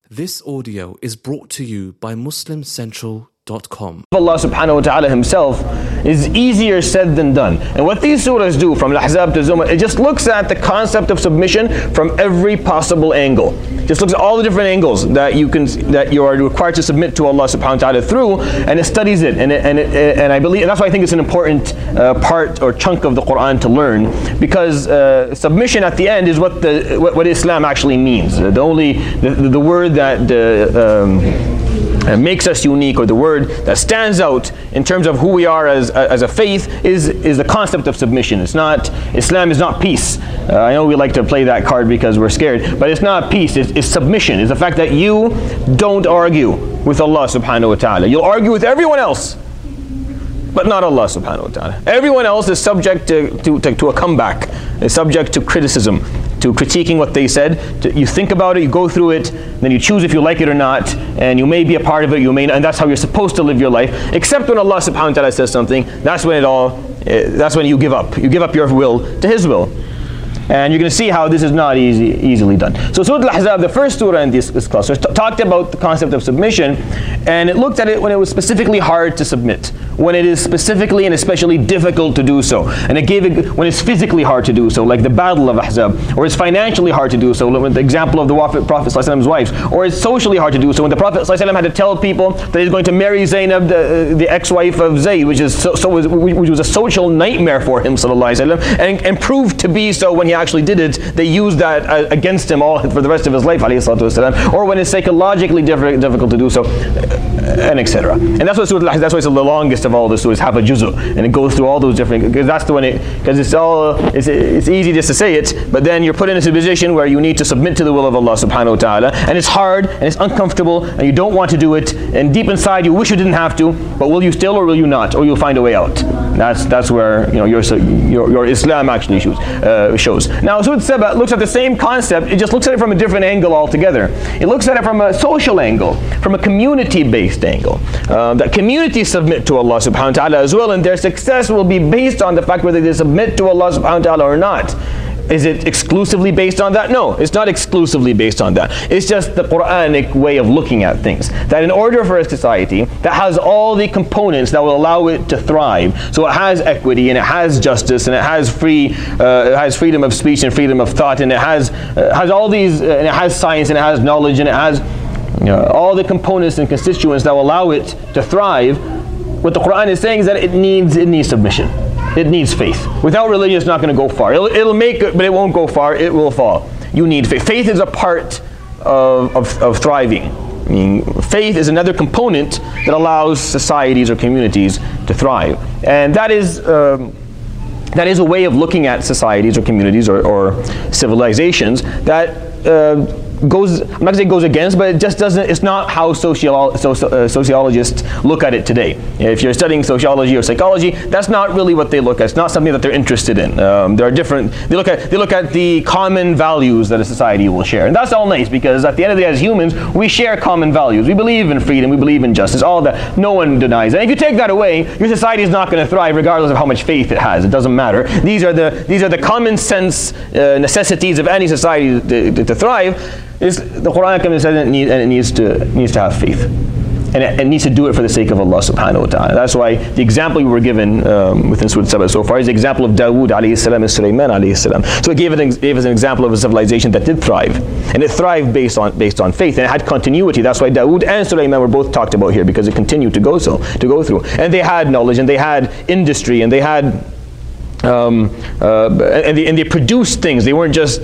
This audio is brought to you by MuslimCentral.com. Allah subhanahu wa ta'ala himself is easier said than done. And what these surahs do, from Al-Ahzab to Zumar, it just looks at the concept of submission from every possible angle. Just looks at all the different angles that you are required to submit to Allah subhanahu wa ta'ala through, and it studies it. And I believe, and that's why I think it's an important part or chunk of the Quran to learn, because submission at the end is what Islam actually means. The word that makes us unique, or the word that stands out in terms of who we are as a faith, is the concept of submission. Islam is not peace. I know we like to play that card because we're scared, but it's not peace, it's submission. It's the fact that you don't argue with Allah subhanahu wa ta'ala. You'll argue with everyone else, but not Allah subhanahu wa ta'ala. Everyone else is subject to a comeback, is subject to criticism, to critiquing what they said. You think about it, you go through it, then you choose if you like it or not, and you may be a part of it, you may not, and that's how you're supposed to live your life. Except when Allah subhanahu wa ta'ala says something, that's when you give up. You give up your will to His will. And you're going to see how this is not easily done. So Surah Al-Ahzab, the first surah in this cluster, talked about the concept of submission, and it looked at it when it was specifically hard to submit, when it is specifically and especially difficult to do so. And it gave it when it's physically hard to do so, like the battle of Ahzab, or it's financially hard to do so, like the example of the Prophet ﷺ's wives, or it's socially hard to do so, when the Prophet ﷺ had to tell people that he's going to marry Zainab, the ex-wife of Zayd, which was a social nightmare for him ﷺ, and proved to be so when he actually did it. They used that against him all for the rest of his life, ﷺ, or when it's psychologically difficult to do so, and etc. And that's why it's the longest of all the surahs, have a juzu, and it goes through all those different, because that's the one it's easy just to say it, but then you're put in a position where you need to submit to the will of Allah subhanahu wa ta'ala, and it's hard and it's uncomfortable and you don't want to do it, and deep inside you wish you didn't have to, but will you still or will you not, or you'll find a way out. That's where your Islam actually shows. Now Surah Saba looks at the same concept, it just looks at it from a different angle altogether. It looks at it from a social angle, from a community-based angle. That communities submit to Allah subhanahu wa ta'ala as well, and their success will be based on the fact whether they submit to Allah subhanahu wa ta'ala or not. Is it exclusively based on that? No, it's not exclusively based on that. It's just the Quranic way of looking at things. That in order for a society that has all the components that will allow it to thrive, so it has equity, and it has justice, and it has freedom of speech and freedom of thought, and it has all these, and it has science, and it has knowledge, and it has all the components and constituents that will allow it to thrive. What the Quran is saying is that it needs submission. It needs faith. Without religion, it's not going to go far. It'll make it, but it won't go far. It will fall. You need faith. Faith is a part of thriving. I mean, faith is another component that allows societies or communities to thrive. And that is a way of looking at societies or communities or civilizations that goes, I'm not going to say goes against, but it just doesn't, it's not how sociologists look at it today. If you're studying sociology or psychology, that's not really what they look at. It's not something that they're interested in. There are different, they look at the common values that a society will share. And that's all nice, because at the end of the day, as humans, we share common values. We believe in freedom, we believe in justice, all that. No one denies. And if you take that away, your society is not going to thrive regardless of how much faith it has. It doesn't matter. These are the common sense necessities of any society to thrive. The Quran comes and it needs to have faith, and it needs to do it for the sake of Allah subhanahu wa ta'ala. That's why the example we were given within Surah Saba so far is the example of Dawood alayhi salam and Sulaiman alayhi salam. So it gave us an example of a civilization that did thrive, and it thrived based on faith, and it had continuity. That's why Dawood and Sulaiman were both talked about here, because it continued to go through, and they had knowledge, and they had industry, and they had and they produced things. They weren't just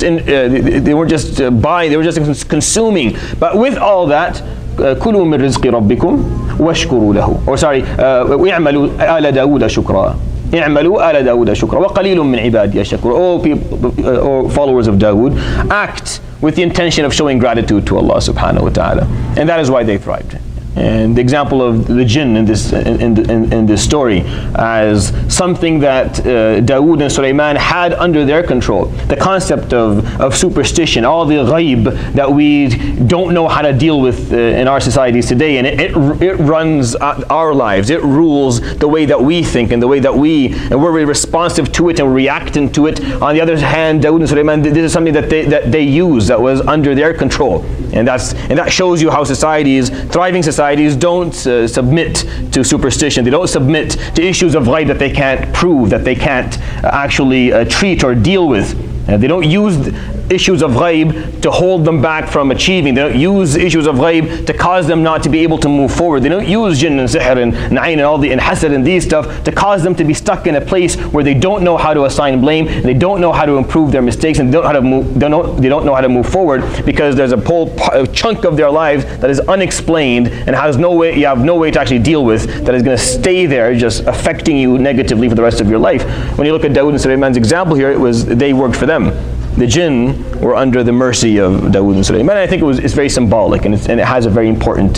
buying, they were just consuming. But with all that, كُلُوا مِن رِزْقِ رَبِّكُمْ وَاشْكُرُوا لَهُ. Or sorry, وَاعْمَلُوا آلَ دَاوُودَ شُكْرًا. اعْمَلُوا آلَ دَاوُودَ شُكْرًا وَقَلِيلٌ مِّنْ عِبَادِيَ الشَّكُورُ. O followers of Dawood, act with the intention of showing gratitude to Allah subhanahu wa ta'ala. And that is why they thrived. And the example of the jinn in this story as something that Dawood and Sulaiman had under their control. The concept of superstition, all the ghaib that we don't know how to deal with in our societies today, and it runs our lives. It rules the way that we think and the way that we're responsive to it and reacting to it. On the other hand, Dawood and Sulaiman, this is something that they use that was under their control, and that shows you how thriving societies don't submit to superstition. They don't submit to issues of ghaib that they can't prove, that they can't actually treat or deal with. They don't use issues of ghaib to hold them back from achieving. They don't use issues of ghaib to cause them not to be able to move forward. They don't use jinn and sihr and na'in and hasad and these stuff to cause them to be stuck in a place where they don't know how to assign blame, and they don't know how to improve their mistakes, and they don't know how to move forward, because there's a whole chunk of their lives that is unexplained and you have no way to actually deal with, that is going to stay there just affecting you negatively for the rest of your life. When you look at Dawood and Sulaiman's example here, they worked for them. The jinn were under the mercy of Dawood and Sulaiman. I think it's very symbolic, and it has a very important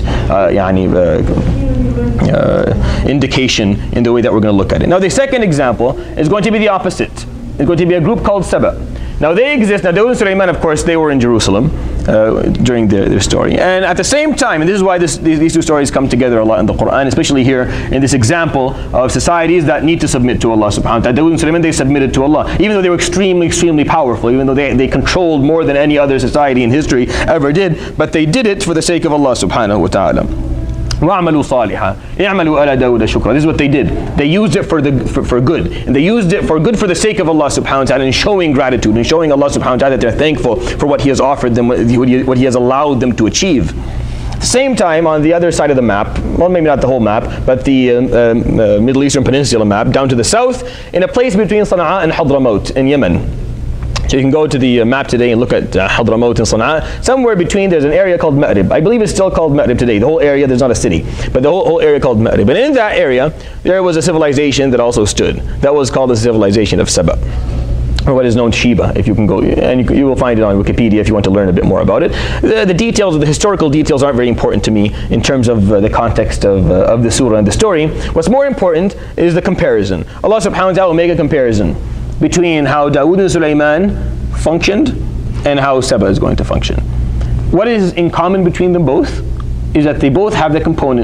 indication in the way that we're going to look at it. Now the second example is going to be the opposite. It's going to be a group called Saba. Now they exist. Now Dawood and Sulaiman, of course, they were in Jerusalem during their story. And at the same time, and this is why these two stories come together a lot in the Quran, especially here in this example of societies that need to submit to Allah subhanahu wa ta'ala. Dawood and Sulaiman, they submitted to Allah, even though they were extremely, extremely powerful, even though they controlled more than any other society in history ever did, but they did it for the sake of Allah subhanahu wa ta'ala. وَعْمَلُوا صَالِحًا اعْمَلُوا آلَ دَاوُدَ شُكْرًا. This is what they did. They used it for good. And they used it for good for the sake of Allah subhanahu wa ta'ala, and showing gratitude and showing Allah subhanahu wa ta'ala that they're thankful for what He has offered them, what He has allowed them to achieve. At the same time, on the other side of the map, well, maybe not the whole map, but the Middle Eastern Peninsula map, down to the south, in a place between Sana'a and Hadramaut in Yemen. So you can go to the map today and look at Hadramaut and Sana'a. Somewhere between, there's an area called Ma'rib. I believe it's still called Ma'rib today. The whole area, there's not a city, but the whole area called Ma'rib. And in that area, there was a civilization that also stood. That was called the civilization of Saba, or what is known as Sheba, if you can go, and you will find it on Wikipedia if you want to learn a bit more about it. The details, the historical details aren't very important to me in terms of the context of the surah and the story. What's more important is the comparison. Allah subhanahu wa ta'ala will make a comparison between how Dawood and Sulaiman functioned and how Saba is going to function. What is in common between them both is that they both had the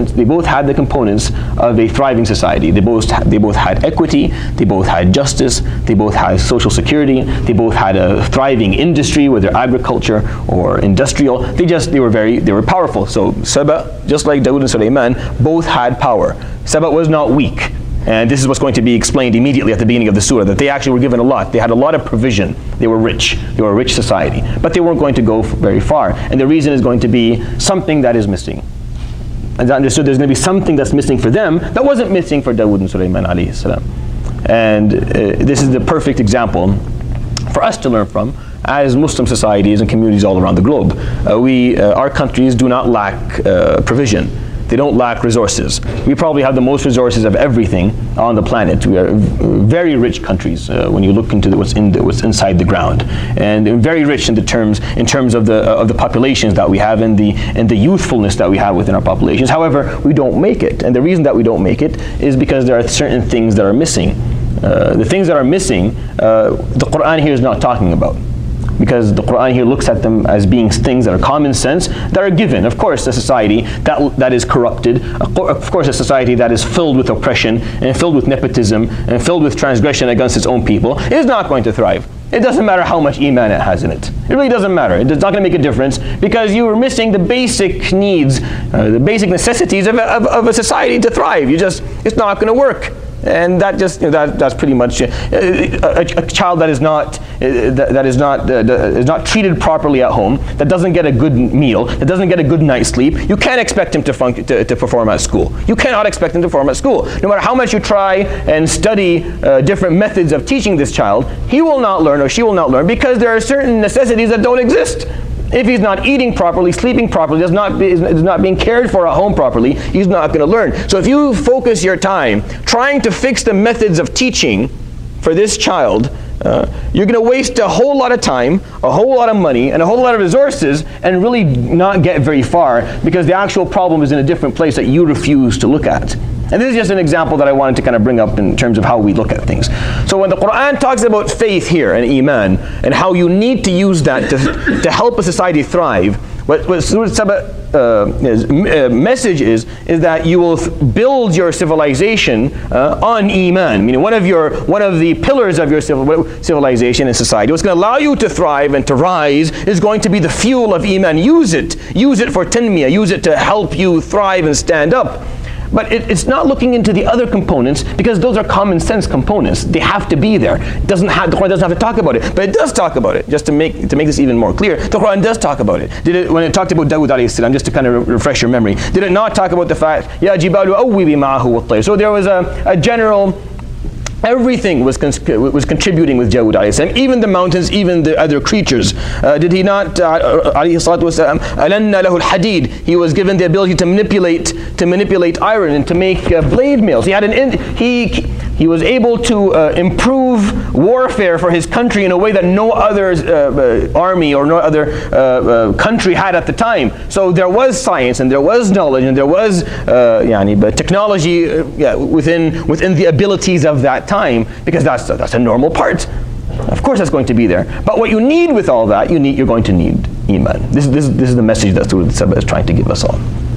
components of a thriving society. They both had equity, they both had justice, they both had social security, they both had a thriving industry, whether agriculture or industrial. They were powerful. So Saba, just like Dawood and Sulaiman, both had power. Saba was not weak. And this is what's going to be explained immediately at the beginning of the surah, that they actually were given a lot. They had a lot of provision. They were rich. They were a rich society. But they weren't going to go very far. And the reason is going to be something that is missing. And I understood there's going to be something that's missing for them that wasn't missing for Dawood and Sulaiman alayhi salam. And this is the perfect example for us to learn from as Muslim societies and communities all around the globe. Our countries do not lack provision. They don't lack resources. We probably have the most resources of everything on the planet. We are very rich countries when you look into what's inside the ground, and very rich in terms of the populations that we have and the youthfulness that we have within our populations. However, we don't make it, and the reason that we don't make it is because there are certain things that are missing. The things that are missing, the Quran here is not talking about, because the Quran here looks at them as being things that are common sense, that are given. Of course, a society that is corrupted, of course a society that is filled with oppression and filled with nepotism and filled with transgression against its own people is not going to thrive. It doesn't matter how much iman it has in it. It really doesn't matter. It's not going to make a difference, because you are missing the basic needs, the basic necessities of a society to thrive. It's not going to work. And that's pretty much a child that is not treated properly at home, that doesn't get a good meal, that doesn't get a good night's sleep. You can't expect him to perform at school. You cannot expect him to perform at school. No matter how much you try and study different methods of teaching this child, he will not learn, or she will not learn, because there are certain necessities that don't exist. If he's not eating properly, sleeping properly, is not being cared for at home properly, he's not going to learn. So if you focus your time trying to fix the methods of teaching for this child, you're going to waste a whole lot of time, a whole lot of money, and a whole lot of resources, and really not get very far, because the actual problem is in a different place that you refuse to look at. And this is just an example that I wanted to kind of bring up in terms of how we look at things. So when the Quran talks about faith here and Iman, and how you need to use that to help a society thrive, what Surah Saba message is that you will build your civilization on Iman. Meaning one of the pillars of your civilization and society, what's going to allow you to thrive and to rise, is going to be the fuel of Iman. Use it for tanmiyah, use it to help you thrive and stand up. But it's not looking into the other components, because those are common sense components. They have to be there. The Quran doesn't have to talk about it, but it does talk about it. Just to make this even more clear, the Quran does talk about it. When it talked about Dawud alayhi salam, just to kind of refresh your memory, did it not talk about the fact, Ya jibalu awwibi ma'ahu wat-tayr? So there was a general. Everything was contributing with Dawud alayhi salam, even the mountains, even the other creatures. Did he not, alayhi salatu wasalam, alanna lahu al-hadid? He was given the ability to manipulate iron and to make blade mills. He had he was able to improve warfare for his country in a way that no other army or no other country had at the time. So there was science and there was knowledge and there was technology within the abilities of that time, because that's a normal part. Of course that's going to be there. But what you need with all that, you're going to need Iman. This is the message that Surah Saba is trying to give us all.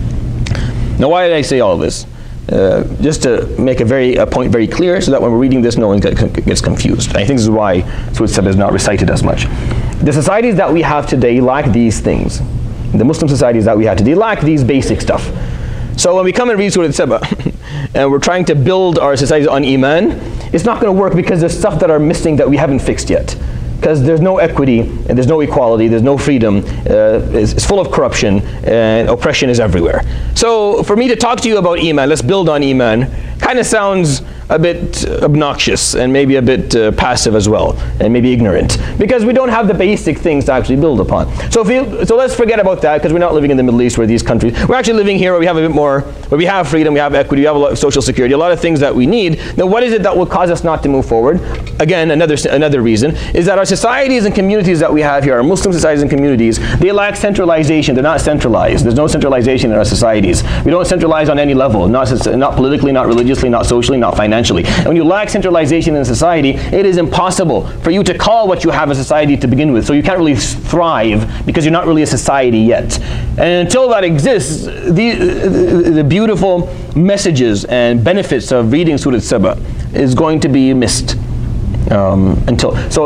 Now why did I say all of this? Just to make a point very clear, so that when we're reading this, no one gets confused. I think this is why Surah Saba is not recited as much. The societies that we have today lack these things. The Muslim societies that we have today lack these basic stuff. So when we come and read Surah Saba, and we're trying to build our societies on Iman, it's not going to work, because there's stuff that are missing that we haven't fixed yet. Because there's no equity, and there's no equality, there's no freedom, it's full of corruption, and oppression is everywhere. So for me to talk to you about Iman, let's build on Iman, kind of sounds a bit obnoxious and maybe a bit passive as well, and maybe ignorant, because we don't have the basic things to actually build upon. So let's forget about that, because we're not living in the Middle East where these countries, we're actually living here where we have a bit more, where we have freedom, we have equity, we have a lot of social security, a lot of things that we need. Then what is it that will cause us not to move forward? Again, another reason is that our societies and communities that we have here, our Muslim societies and communities, they lack centralization. They're not centralized. There's no centralization in our societies. We don't centralize on any level, not politically, not religiously, not socially, not financially. And when you lack centralization in society, it is impossible for you to call what you have a society to begin with. So you can't really thrive, because you're not really a society yet. And until that exists, the beautiful messages and benefits of reading Surah Saba is going to be missed. And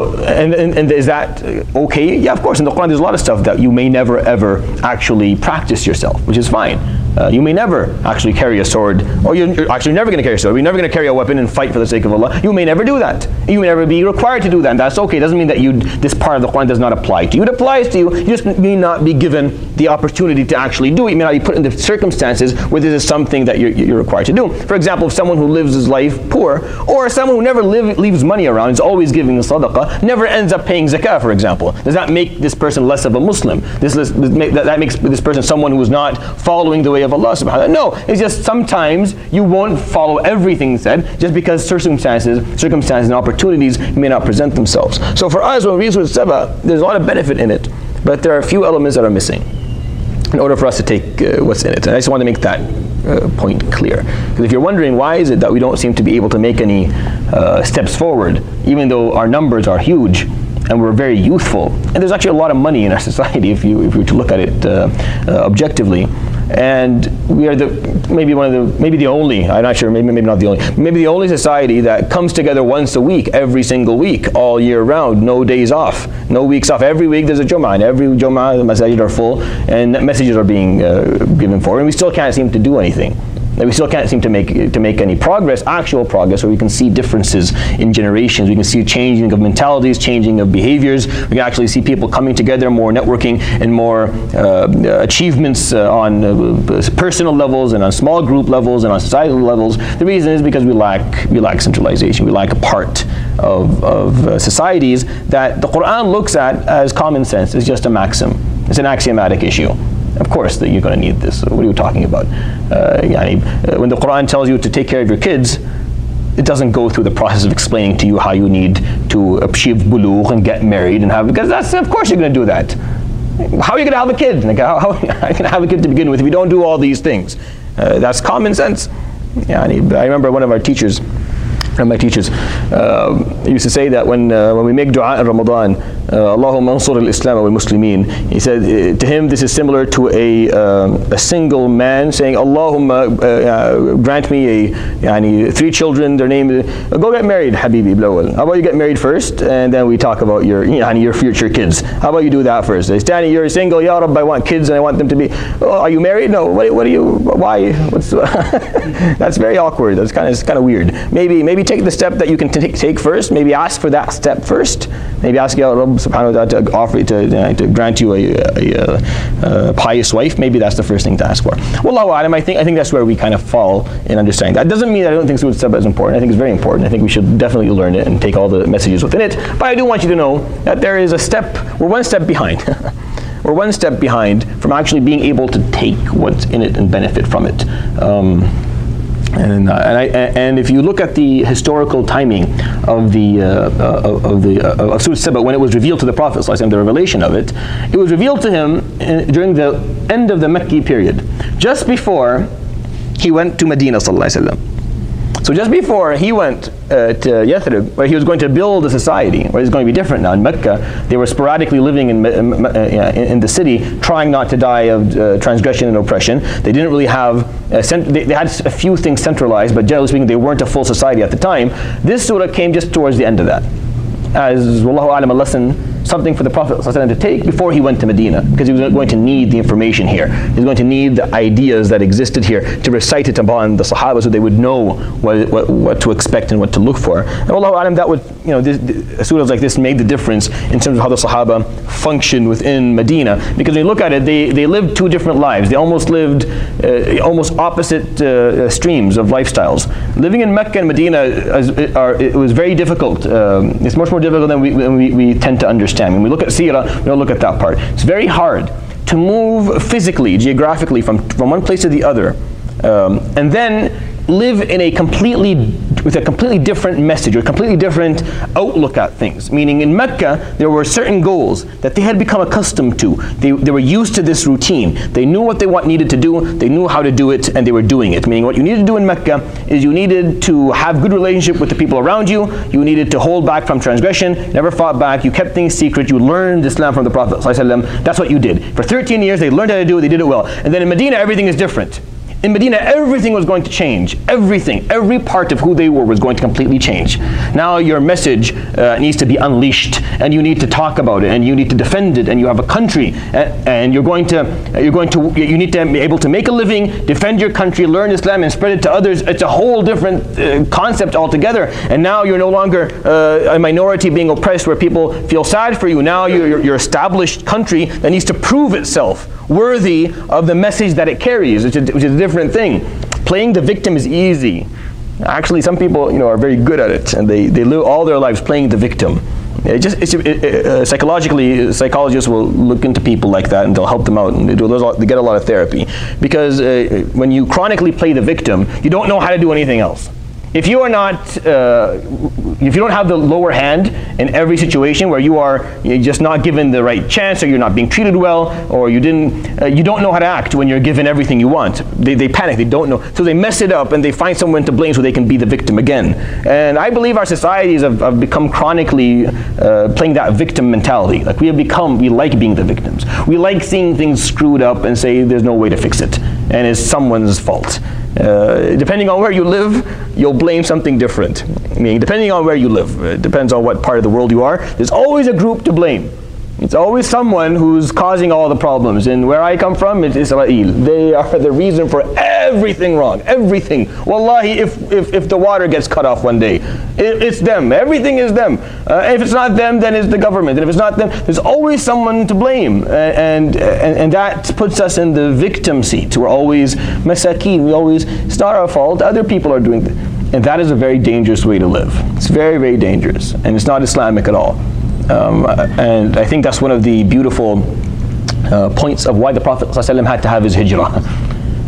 is that okay? Yeah, of course. In the Quran, there's a lot of stuff that you may never ever actually practice yourself, which is fine. You may never actually carry a sword, or you're actually never going to carry a sword. You're never going to carry a weapon and fight for the sake of Allah. You may never do that. You may never be required to do that, and that's okay. It doesn't mean that this part of the Quran does not apply to you. It applies to you. You just may not be given the opportunity to actually do it. You may not be put in the circumstances where this is something that you're required to do. For example, if someone who lives his life poor, or someone who never leaves money around, is always giving the sadaqah, never ends up paying zakah, for example, does that make this person less of a Muslim? That makes this person someone who is not following the way of Allah subhanahu wa ta'ala. No, it's just sometimes you won't follow everything said, just because circumstances and opportunities may not present themselves. So for us, when we read Surah Saba, there's a lot of benefit in it, but there are a few elements that are missing in order for us to take what's in it. And I just want to make that point clear. Because if you're wondering why is it that we don't seem to be able to make any steps forward, even though our numbers are huge, and we're very youthful, and there's actually a lot of money in our society if you were to look at it objectively, and we are maybe the only, I'm not sure, maybe not the only, maybe the only society that comes together once a week, every single week, all year round, no days off, no weeks off. Every week there's a Jum'ah, and every Jum'ah the masajid are full, and messages are being given forward, and we still can't seem to do anything. We still can't seem to make any progress, actual progress, where we can see differences in generations. We can see changing of mentalities, changing of behaviors. We can actually see people coming together, more networking, and more achievements on personal levels, and on small group levels, and on societal levels. The reason is because we lack centralization. We lack a part of societies that the Quran looks at as common sense. It's just a maxim. It's an axiomatic issue. Of course that you're going to need this. What are you talking about? When the Quran tells you to take care of your kids, it doesn't go through the process of explaining to you how you need to achieve bulugh and get married and have, because that's, of course you're going to do that. How are you going to have a kid? Like, how are you going to have a kid to begin with if you don't do all these things? That's common sense. I remember one of my teachers used to say that when we make dua in Ramadan, Allahumma ansur al-Islam wal Muslimin, he said to him this is similar to a single man saying, Allahumma grant me 3 children, their name, go get married, Habibi Blawal. How about you get married first, and then we talk about your future kids. How about you do that first? Standing, you're single, Ya Rabb, I want kids and I want them to be, are you married? No, what are you, why? That's very awkward. That's kind of weird. Maybe take the step that you can take first. Maybe ask for that step first. Maybe ask Ya Rabb subhanahu wa ta'ala to offer to grant you a pious wife. Maybe that's the first thing to ask for. Wallahu alam, I think that's where we kind of fall in understanding. That doesn't mean that I don't think Surat Saba is important. I think it's very important. I think we should definitely learn it and take all the messages within it. But I do want you to know that there is we're one step behind. We're one step behind from actually being able to take what's in it and benefit from it. And if you look at the historical timing of Surah Saba, when it was revealed to the Prophet ﷺ, the revelation of it, it was revealed to him during the end of the Mecca period, just before he went to Medina sallallahu alaihi wasallam. So just before he went to Yathrib, where he was going to build a society, where it's going to be different now. In Mecca, they were sporadically living in the city, trying not to die of transgression and oppression. They didn't really have, they had a few things centralized, but generally speaking, they weren't a full society at the time. This surah came just towards the end of that, as Wallahu Alam, a lesson, something for the Prophet ﷺ to take before he went to Medina, because he was going to need the information here. He was going to need the ideas that existed here to recite it upon the Sahaba so they would know what to expect and what to look for. And Wallahu Alam, that would, surahs like this made the difference in terms of how the Sahaba functioned within Medina, because when you look at it, they lived 2 different lives. They almost lived almost opposite streams of lifestyles. Living in Mecca and Medina, it was very difficult. It's much more difficult than we tend to understand. When we look at Seerah, we don't look at that part. It's very hard to move physically, geographically from one place to the other, and then live in with a completely different message or completely different outlook at things. Meaning in Mecca, there were certain goals that they had become accustomed to. They were used to this routine. They knew what they needed to do, they knew how to do it, and they were doing it. Meaning what you needed to do in Mecca is you needed to have good relationship with the people around you, you needed to hold back from transgression, never fought back, you kept things secret, you learned Islam from the Prophet ﷺ. That's what you did. For 13 years, they learned how to do it, they did it well. And then in Medina, everything is different. In Medina, everything was going to change. Everything, every part of who they were was going to completely change. Now your message needs to be unleashed, and you need to talk about it, and you need to defend it, and you have a country, and you need to be able to make a living, defend your country, learn Islam, and spread it to others. It's a whole different concept altogether. And now you're no longer a minority being oppressed, where people feel sad for you. Now you're established country that needs to prove itself worthy of the message that it carries, which is a different thing. Playing the victim is easy. Actually, some people are very good at it, and they live all their lives playing the victim. Psychologically, psychologists will look into people like that, and they'll help them out, and they get a lot of therapy. Because when you chronically play the victim, you don't know how to do anything else. If you don't have the lower hand in every situation, where you're just not given the right chance, or you're not being treated well, or you don't know how to act when you're given everything you want. They panic, they don't know. So they mess it up, and they find someone to blame so they can be the victim again. And I believe our societies have become chronically playing that victim mentality. Like we like being the victims. We like seeing things screwed up and say there's no way to fix it, and it's someone's fault. Depending on where you live, you'll blame something different. Meaning, depending on where you live, it depends on what part of the world you are, there's always a group to blame. It's always someone who's causing all the problems. And where I come from, it's Israel. They are the reason for everything wrong. Everything. Wallahi, if the water gets cut off one day, it's them. Everything is them. If it's not them, then it's the government. And if it's not them, there's always someone to blame. And that puts us in the victim seat. We're always masakeen. It's not our fault. Other people are doing it. And that is a very dangerous way to live. It's very, very dangerous. And it's not Islamic at all. And I think that's one of the beautiful points of why the Prophet ﷺ had to have his hijrah.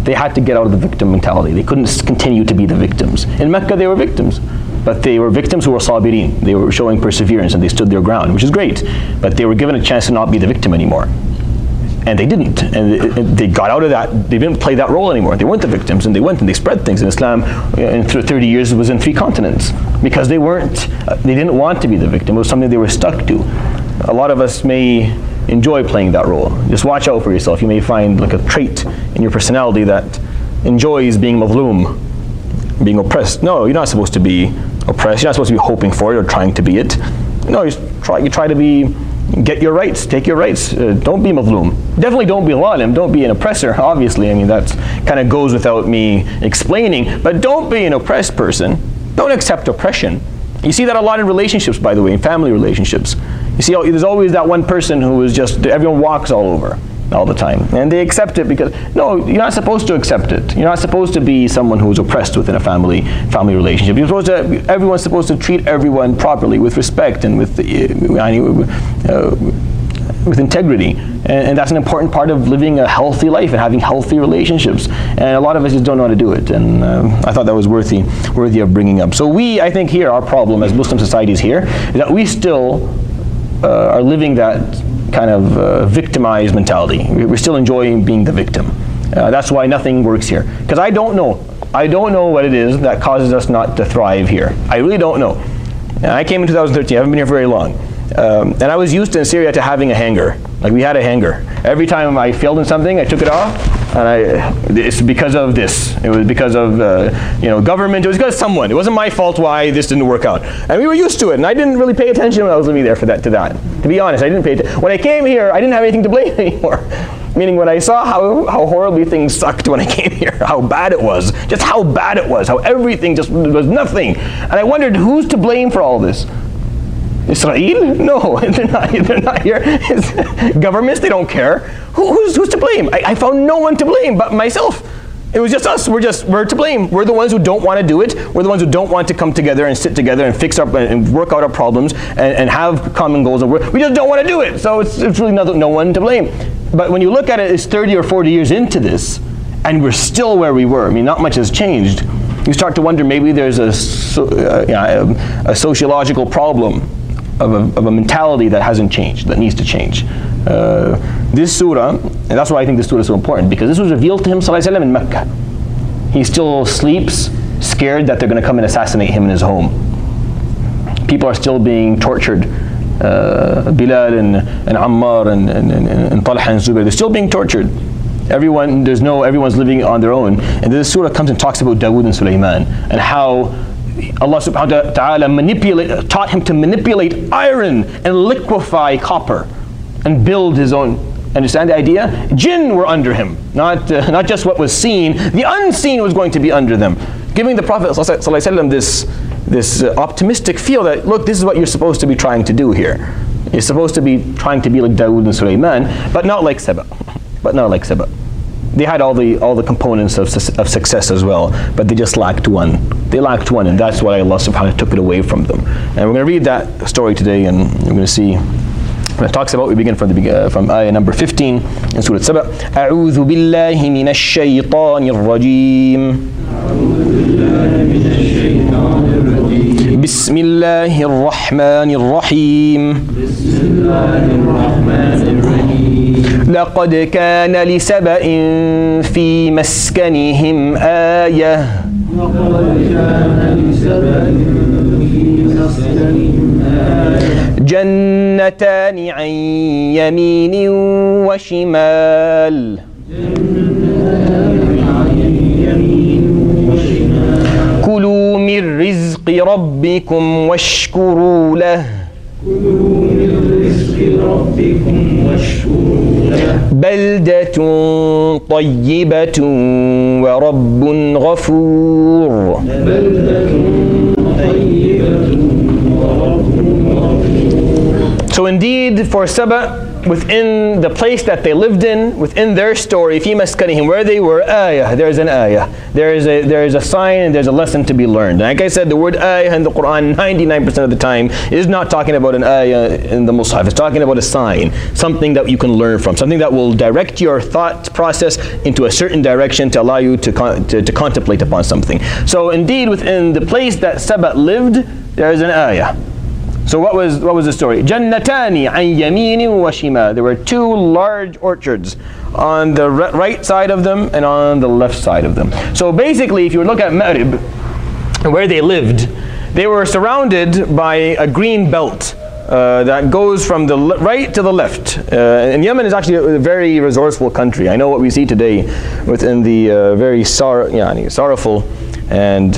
They had to get out of the victim mentality. They couldn't continue to be the victims. In Mecca, they were victims. But they were victims who were sabirin. They were showing perseverance and they stood their ground, which is great. But they were given a chance to not be the victim anymore. And they didn't. And they got out of that. They didn't play that role anymore. They weren't the victims, and they went and they spread things. And Islam, in 30 years, was in 3 continents. Because they didn't want to be the victim. It was something they were stuck to. A lot of us may enjoy playing that role. Just watch out for yourself. You may find like a trait in your personality that enjoys being mazloom, being oppressed. No, you're not supposed to be oppressed. You're not supposed to be hoping for it or trying to be it. No, you try to get your rights, take your rights. Don't be mazloom. Definitely don't be zalim. Don't be an oppressor, obviously. I mean, that kind of goes without me explaining. But don't be an oppressed person. Don't accept oppression. You see that a lot in relationships, by the way, in family relationships. You see, there's always that one person who is just, everyone walks all over all the time. And they accept it because, no, you're not supposed to accept it. You're not supposed to be someone who's oppressed within a family relationship. Everyone's supposed to treat everyone properly, with respect and with integrity. And that's an important part of living a healthy life and having healthy relationships. And a lot of us just don't know how to do it. And I thought that was worthy of bringing up. So I think here, our problem as Muslim societies here, is that we still are living that kind of victimized mentality. We're still enjoying being the victim. That's why nothing works here. Because I don't know what it is that causes us not to thrive here. I really don't know. I came in 2013, I haven't been here very long. And I was used in Syria to having a hanger. Like, we had a hanger. Every time I failed in something, I took it off, and it's because of this. It was because of government. It was because of someone. It wasn't my fault why this didn't work out. And we were used to it, and I didn't really pay attention when I was living there to that. To be honest, I didn't pay attention. When I came here, I didn't have anything to blame anymore. Meaning, when I saw how horribly things sucked when I came here, how bad it was, how everything just was nothing. And I wondered, who's to blame for all this? Israel? No, they're not here. Governments, they don't care. Who's to blame? I found no one to blame but myself. It was just us. We're to blame. We're the ones who don't want to do it. We're the ones who don't want to come together and sit together and fix up and work out our problems and have common goals. We just don't want to do it. So it's really no one to blame. But when you look at it, it's 30 or 40 years into this, and we're still where we were. I mean, not much has changed. You start to wonder, maybe there's a sociological problem of a mentality that hasn't changed, that needs to change. This surah, and that's why I think this surah is so important, because this was revealed to him ﷺ in Mecca. He still sleeps scared that they're going to come and assassinate him in his home. People are still being tortured. Bilal and Ammar and Talha and Zubair, they're still being tortured. Everyone's living on their own. And this surah comes and talks about Dawood and Sulaiman and how Allah subhanahu wa ta'ala taught him to manipulate iron and liquefy copper and build his own. Understand the idea? Jinn were under him, not just what was seen. The unseen was going to be under them, giving the Prophet ﷺ this optimistic feel that, look, this is what you're supposed to be trying to do here. You're supposed to be trying to be like Dawood and Sulaiman, but not like Saba. They had all the components of success as well, but they just lacked one. And that's why Allah subhanahu wa ta'ala took it away from them. And we're going to read that story today, and we're going to see when it talks about. We begin from ayah number 15 in Surah Saba. أعوذ بالله من الشيطان الرجيم. بسم الله الرحمن الرحيم. لقد كان لسبأ في مسكنهم آية جنتان عن يمين وشمال كلوا من رزق ربكم واشكروا له بلدة طيبة ورب غفور. So indeed, for Saba, within the place that they lived in, within their story, في مسكنهم, where they were, ayah, there's an ayah. There is a sign and there's a lesson to be learned. Like I said, the word ayah in the Quran 99% of the time is not talking about an ayah in the Mus'haf. It's talking about a sign, something that you can learn from, something that will direct your thought process into a certain direction to allow you to contemplate upon something. So indeed, within the place that Saba lived, there is an ayah. So what was the story? Jannatani an yaminin wa shimal. There were two large orchards on the right side of them and on the left side of them. So basically, if you look at Ma'rib, where they lived, they were surrounded by a green belt that goes from the right to the left. And Yemen is actually a very resourceful country. I know what we see today within the very sorrowful and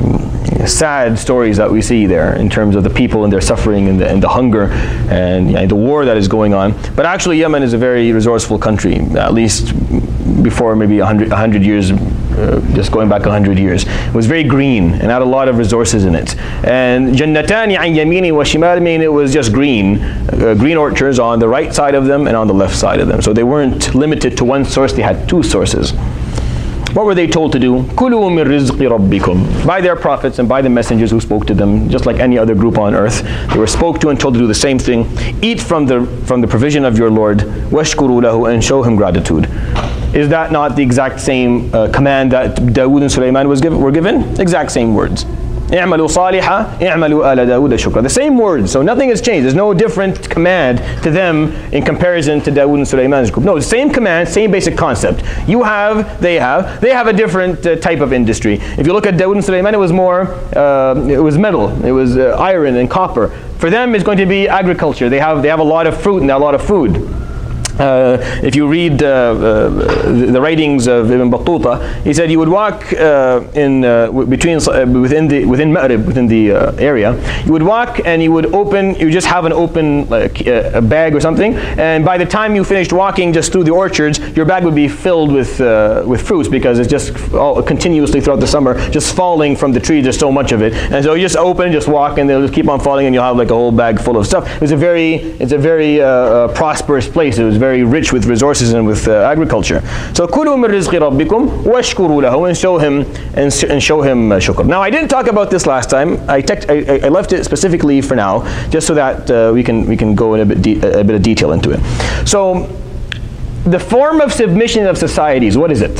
sad stories that we see there in terms of the people and their suffering and the hunger and the war that is going on. But actually Yemen is a very resourceful country, at least before maybe 100 years, just going back 100 years. It was very green and had a lot of resources in it. And Jannatani an yamini wa shimal, mean it was just green orchards on the right side of them and on the left side of them. So they weren't limited to one source, they had two sources. What were they told to do? كُلُوا مِن رِزْقِ رَبِّكُمْ. By their prophets and by the messengers who spoke to them, just like any other group on earth, they were spoke to and told to do the same thing. Eat from the provision of your Lord, وَاشْكُرُوا لَهُ, and show him gratitude. Is that not the exact same command that Dawood and Sulaiman were given? Exact same words. اعملوا صالحا اعملوا آل داود شكرا. The same words, so nothing has changed. There's no different command to them in comparison to Dawood and Sulaiman's group. No, the same command, same basic concept. You have, they have a different type of industry. If you look at Dawood and Sulaiman, it was more, it was metal, it was iron and copper. For them, it's going to be agriculture. They have a lot of fruit and a lot of food. If you read the writings of Ibn Battuta, he said you would walk within Ma'rib, within the area. You would walk and you would just have an open a bag or something, and by the time you finished walking just through the orchards, your bag would be filled with fruits, because it's just all continuously throughout the summer just falling from the tree. There's so much of it, and so you just open and just walk, and they'll just keep on falling, and you'll have like a whole bag full of stuff. It's a very prosperous place. It was very rich with resources and with agriculture. So كُلُوا مِن رِزْقِ رَبِّكُمْ وَاشْكُرُوا لَهُ, and show him shukr. Now I didn't talk about this last time. I left it specifically for now, just so that we can go in a bit of detail into it. So the form of submission of societies, what is it?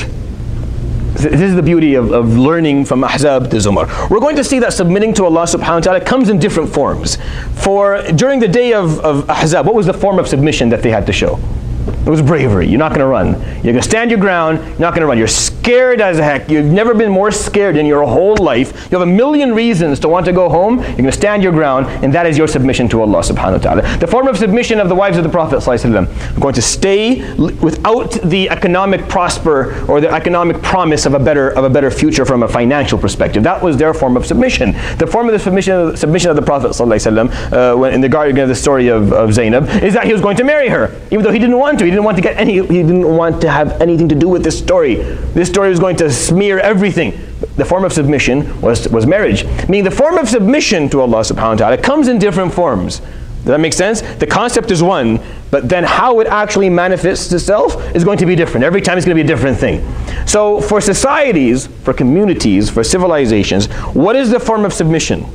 This is the beauty of learning from Ahzab to Zumar. We're going to see that submitting to Allah subhanahu wa ta'ala comes in different forms. During the day of Ahzab, what was the form of submission that they had to show? It was bravery. You're not going to run. You're going to stand your ground. You're not going to run. You're scared as heck. You've never been more scared in your whole life. You have a million reasons to want to go home. You're going to stand your ground, and that is your submission to Allah subhanahu wa ta'ala. The form of submission of the wives of the Prophet sallallahu alaihi wasallam, are going to stay without the economic prosper or the economic promise of a better future from a financial perspective. That was their form of submission. The form of the submission of the Prophet sallallahu alaihi wasallam, when in the regard of the story of Zainab, is that he was going to marry her, even though he didn't want to. He didn't want to have anything to do with this story. This story was going to smear everything. The form of submission was marriage. Meaning the form of submission to Allah subhanahu wa ta'ala comes in different forms. Does that make sense? The concept is one, but then how it actually manifests itself is going to be different. Every time it's going to be a different thing. So for societies, for communities, for civilizations, what is the form of submission?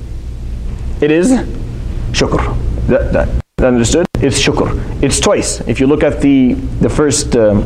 It is shukr. That understood? It's shukr. It's twice. If you look at the first, the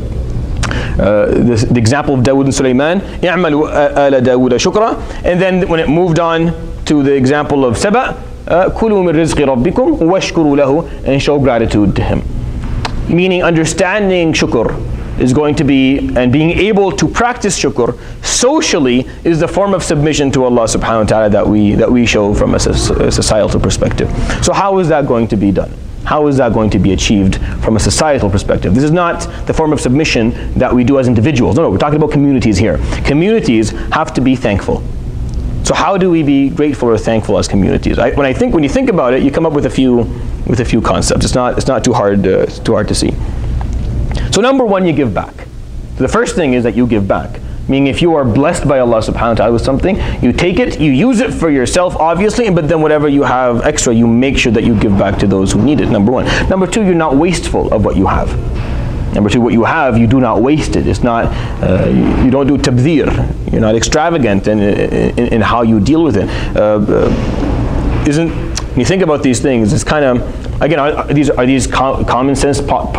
example of Dawood and Sulaiman, يَعْمَلُوا آلَ دَاوُودَ شُكْرًا, and then when it moved on to the example of Saba, كُلُوا مِن رِزْقِ رَبِّكُمْ وَاشْكُرُوا لَهُ, and show gratitude to him. Meaning understanding shukr is going to be, and being able to practice shukr socially is the form of submission to Allah subhanahu wa ta'ala that we show from a societal perspective. So how is that going to be done? How is that going to be achieved from a societal perspective? This is not the form of submission that we do as individuals. No, we're talking about communities here. Communities have to be thankful. So how do we be grateful or thankful as communities? When you think about it, you come up with a few concepts. It's not too hard to see. So number one, you give back. So the first thing is that you give back. Meaning if you are blessed by Allah subhanahu wa ta'ala with something, you take it, you use it for yourself obviously, but then whatever you have extra, you make sure that you give back to those who need it, number one. Number two, you're not wasteful of what you have. Number two, what you have, you do not waste it. It's not, you don't do tabdhir. You're not extravagant in how you deal with it. When you think about these things, it's kind of, again, are these common sense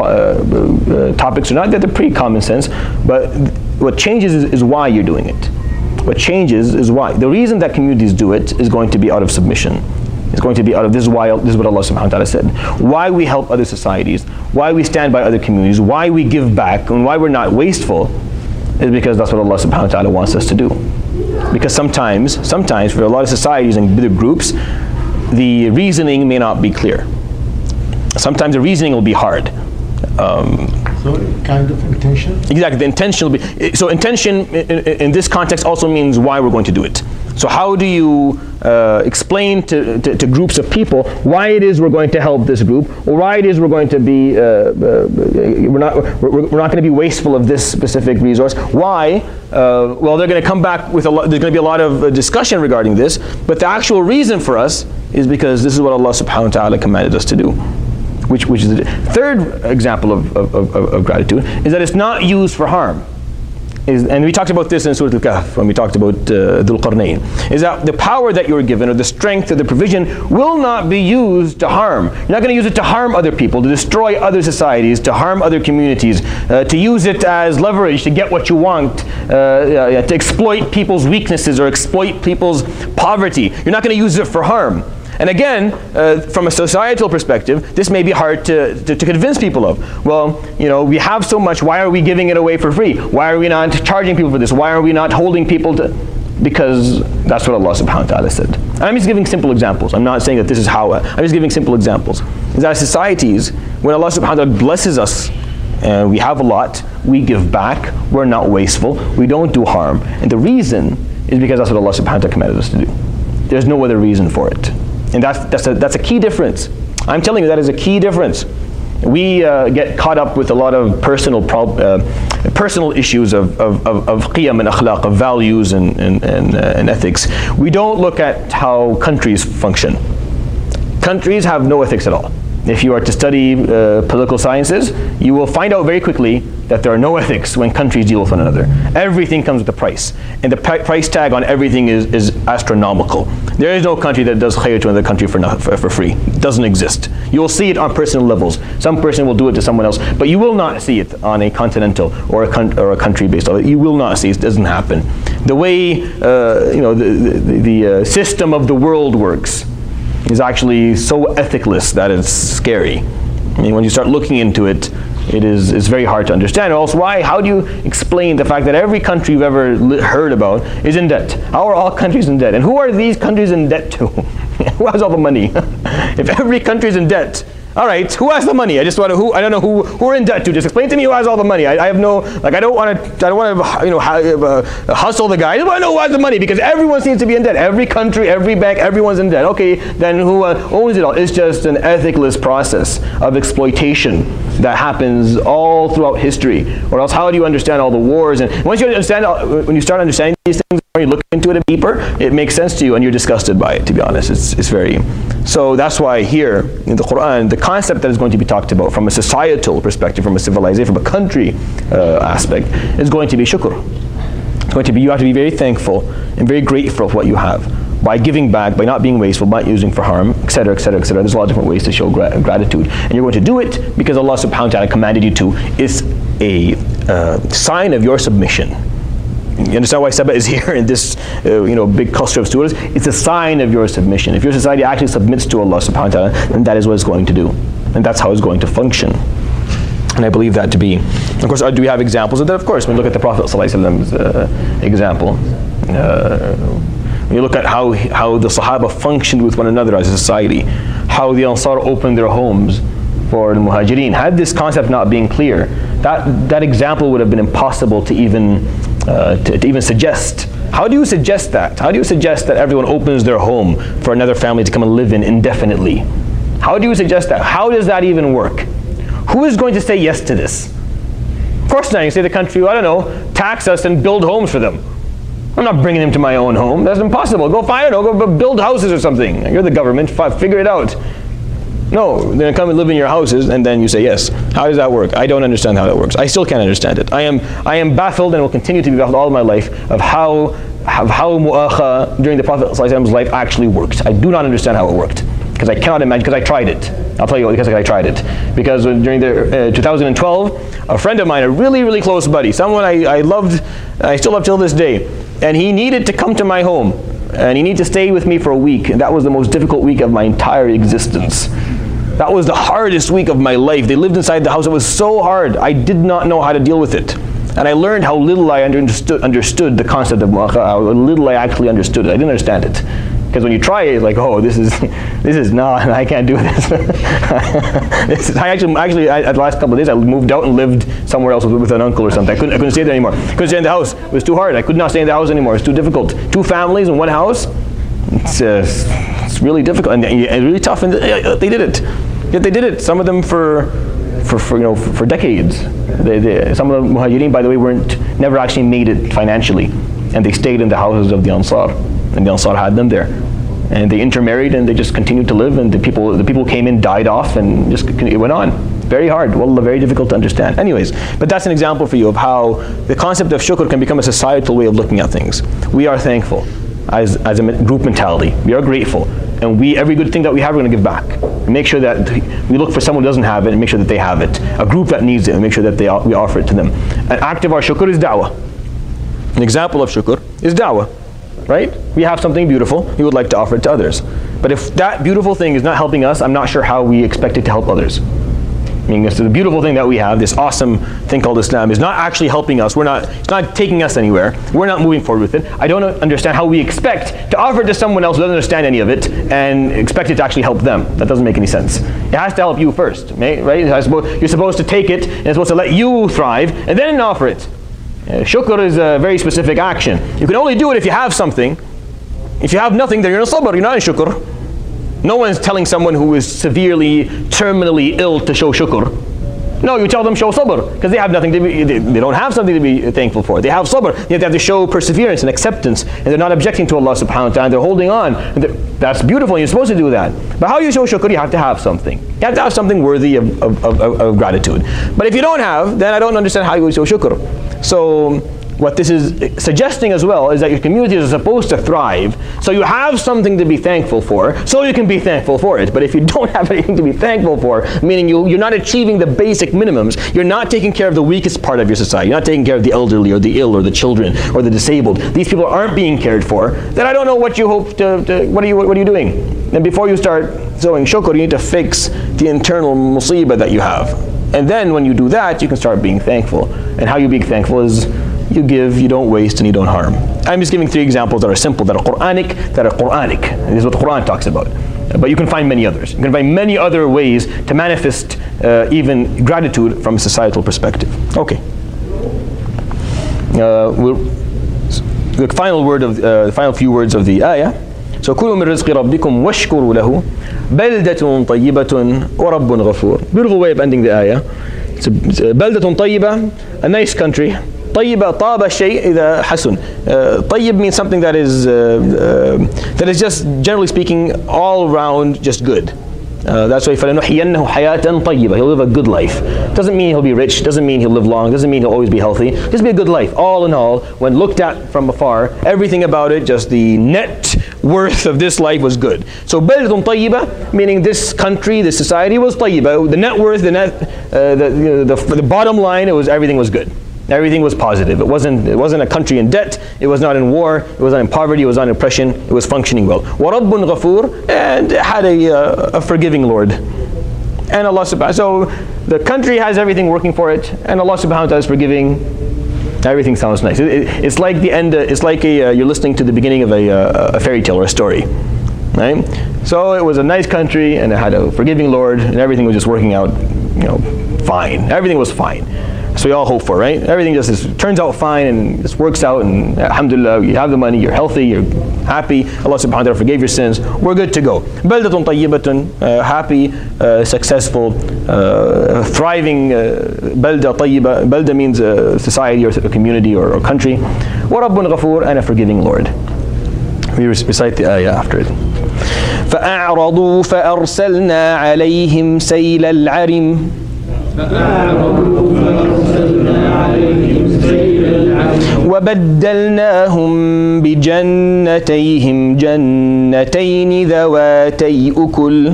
topics or not? They're pretty common sense, but what changes is why you're doing it. What changes is why. The reason that communities do it is going to be out of submission. It's going to be out of, this is what Allah subhanahu wa ta'ala said. Why we help other societies, why we stand by other communities, why we give back, and why we're not wasteful, is because that's what Allah subhanahu wa ta'ala wants us to do. Because sometimes for a lot of societies and bigger groups, the reasoning may not be clear. Sometimes the reasoning will be hard. So kind of intention? Exactly, the intention will be, so intention in this context also means why we're going to do it. So how do you explain to groups of people why it is we're going to help this group, or why it is we're going to be, we're not going to be wasteful of this specific resource? Why? Well, they're going to come back with there's going to be a lot of discussion regarding this, but the actual reason for us is because this is what Allah subhanahu wa ta'ala commanded us to do. Which is the third example of gratitude, is that it's not used for harm. And we talked about this in Surah Al-Kahf when we talked about Dhul Qarnayn, is that the power that you're given, or the strength or the provision, will not be used to harm. You're not going to use it to harm other people, to destroy other societies, to harm other communities, to use it as leverage to get what you want, to exploit people's weaknesses or exploit people's poverty. You're not going to use it for harm. And again, from a societal perspective, this may be hard to convince people of. Well, we have so much, why are we giving it away for free? Why are we not charging people for this? Why are we not holding people to... Because that's what Allah subhanahu wa ta'ala said. And I'm just giving simple examples. I'm not saying that this is how, I'm just giving simple examples. Is that societies, when Allah subhanahu wa ta'ala blesses us, and we have a lot, we give back, we're not wasteful, we don't do harm. And the reason is because that's what Allah subhanahu wa ta'ala commanded us to do. There's no other reason for it. And that's a key difference. I'm telling you, that is a key difference. We get caught up with a lot of personal issues of qiyam and akhlaq, of values and ethics. We don't look at how countries function. Countries have no ethics at all. If you are to study political sciences, you will find out very quickly that there are no ethics when countries deal with one another. Everything comes with a price. And the price tag on everything is astronomical. There is no country that does khayr to another country for free. It doesn't exist. You will see it on personal levels. Some person will do it to someone else, but you will not see it on a continental or a country-based level. You will not see it. It doesn't happen. The way the system of the world works is actually so ethicless that it's scary. I mean, when you start looking into it, it's very hard to understand. Also, how do you explain the fact that every country you've ever heard about is in debt? How are all countries in debt? And who are these countries in debt to? Who has all the money? If every country is in debt, all right, who has the money? I don't know who we're in debt to. Just explain to me who has all the money. I have no, I don't want to hustle the guy. I just want to know who has the money, because everyone seems to be in debt. Every country, every bank, everyone's in debt. Okay, then who owns it all? It's just an ethicless process of exploitation that happens all throughout history. Or else, how do you understand all the wars? And once you understand, when you start understanding these things, when you look into it deeper, it makes sense to you, and you're disgusted by it. To be honest, it's very. So that's why here in the Quran, the concept that is going to be talked about from a societal perspective, from a civilization, from a country aspect, is going to be shukr. It's going to be, you have to be very thankful and very grateful for what you have, by giving back, by not being wasteful, by not using for harm, etc., etc., etc. There's a lot of different ways to show gratitude, and you're going to do it because Allah subhanahu wa ta'ala commanded you to. It's a sign of your submission. You understand why Sabah is here in this big cluster of students? It's a sign of your submission. If your society actually submits to Allah subhanahu wa ta'ala, then that is what it's going to do. And that's how it's going to function. And I believe that to be. Of course, do we have examples of that? Of course, when we look at the Prophet ﷺ's example. When you look at how the Sahaba functioned with one another as a society, how the Ansar opened their homes for the Muhajirin. Had this concept not being clear, that example would have been impossible to even suggest. How do you suggest that? How do you suggest that everyone opens their home for another family to come and live in indefinitely? How do you suggest that? How does that even work? Who is going to say yes to this? course not. You say the country, I don't know, tax us and build homes for them. I'm not bringing them to my own home. That's impossible. Go find, go build houses or something. You're the government. Figure it out. No, they're going to come and live in your houses, and then you say yes. How does that work? I don't understand how that works. I still can't understand it. I am baffled and will continue to be baffled all of my life of how mu'akha during the Prophet ﷺ's life actually worked. I do not understand how it worked. Because I cannot imagine, because I tried it. I'll tell you what, because I tried it. Because during the 2012, a friend of mine, a really, really close buddy, someone I loved, I still love till this day, and he needed to come to my home, and he needed to stay with me for a week, and that was the most difficult week of my entire existence. That was the hardest week of my life. They lived inside the house. It was so hard. I did not know how to deal with it. And I learned how little I understood the concept of mu'akha, how little I actually understood it. I didn't understand it. Because when you try it, it's like, oh, this is not, I can't do this. I actually, at the last couple of days, I moved out and lived somewhere else with an uncle or something. I couldn't stay there anymore. I couldn't stay in the house. It was too hard. I could not stay in the house anymore. It's too difficult. 2 families in one house. It's really difficult and really tough. And they did it. Yet they did it. Some of them for decades. Some of the Muhajirin, by the way, never actually made it financially, and they stayed in the houses of the Ansar, and the Ansar had them there, and they intermarried, and they just continued to live, and the people came in, died off, and just it went on. Very hard. Wallah, very difficult to understand. Anyways, but that's an example for you of how the concept of shukr can become a societal way of looking at things. We are thankful as a group mentality. We are grateful. And every good thing that we have, we're going to give back. Make sure that we look for someone who doesn't have it and make sure that they have it. A group that needs it and make sure that we offer it to them. An act of our shukr is da'wah. An example of shukr is da'wah. Right? We have something beautiful, we would like to offer it to others. But if that beautiful thing is not helping us, I'm not sure how we expect it to help others. I mean, the beautiful thing that we have, this awesome thing called Islam, is not actually helping us. It's not taking us anywhere. We're not moving forward with it. I don't understand how we expect to offer it to someone else who doesn't understand any of it and expect it to actually help them. That doesn't make any sense. It has to help you first, right? You're supposed to take it, and it's supposed to let you thrive, and then offer it. Shukr is a very specific action. You can only do it if you have something. If you have nothing, then you're in sabr, you're not in shukr. No one's telling someone who is severely, terminally ill to show shukr. No, you tell them show sabr, because they have nothing to be, they don't have something to be thankful for. They have sabr. They have to show perseverance and acceptance, and they're not objecting to Allah subhanahu wa ta'ala, they're holding on. That's beautiful, and you're supposed to do that. But how you show shukr, you have to have something. You have to have something worthy of gratitude. But if you don't have, then I don't understand how you show shukr. So what this is suggesting as well is that your communities are supposed to thrive, so you have something to be thankful for, so you can be thankful for it. But if you don't have anything to be thankful for, meaning you're not achieving the basic minimums, you're not taking care of the weakest part of your society, you're not taking care of the elderly or the ill or the children or the disabled, these people aren't being cared for, then I don't know what you hope to what are you doing? And before you start showing shukr, you need to fix the internal musibah that you have. And then when you do that, you can start being thankful. And how you be thankful is you give, you don't waste, and you don't harm. I'm just giving 3 examples that are simple, that are Quranic. And this is what the Quran talks about. But you can find many others. You can find many other ways to manifest even gratitude from a societal perspective. Okay. The final few words of the ayah. So كُلُوا مِنْ رِزْقِ رَبِّكُمْ وَاشْكُرُوا لَهُ بَلْدَةٌ طَيِّبَةٌ وَرَبٌّ غَفُورٌ. Beautiful way of ending the ayah. It's بَلْدَةٌ طَيِّبَةٌ, a nice country. طَيِّبَة, طَابَ الشَّيْء إِذَا حَسُنْ. طَيِّب means something that is just, generally speaking, all around just good. That's why فَلَنُحْيَنَّهُ حَيَاةً طَيِّبَةً. He'll live a good life. Doesn't mean he'll be rich, doesn't mean he'll live long, doesn't mean he'll always be healthy. Just be a good life. All in all, when looked at from afar, everything about it, just the net worth of this life was good. So بَلْدٌ طَيِّبَةٌ, meaning this country, this society was طَيِّبَة. The net worth, the bottom line, everything was good. Everything was positive. It wasn't a country in debt. It was not in war. It was not in poverty. It was not in oppression. It was functioning well. وَرَبٌّ غَفُورٌ, and it had a forgiving Lord. And Allah subhanahu. So the country has everything working for it, and Allah subhanahu wa ta'ala is forgiving. Everything sounds nice. It's like the end. It's like you're listening to the beginning of a fairy tale or a story, right? So it was a nice country, and it had a forgiving Lord, and everything was just working out, fine. Everything was fine. That's what we all hope for, right? Everything just turns out fine and just works out, and alhamdulillah, you have the money, you're healthy, you're happy, Allah subhanahu wa ta'ala forgave your sins, we're good to go. Baldatun tayyibatun, happy, successful, thriving balda tayyiba. Balda means a society or a community or a country. Wa Rabbun Ghafoor, and a forgiving Lord. We recite the ayah after it. فأعرضوا فأرسلنا عليهم سيل العرم وبدلناهم بجنتيهم جنتين ذواتي أكل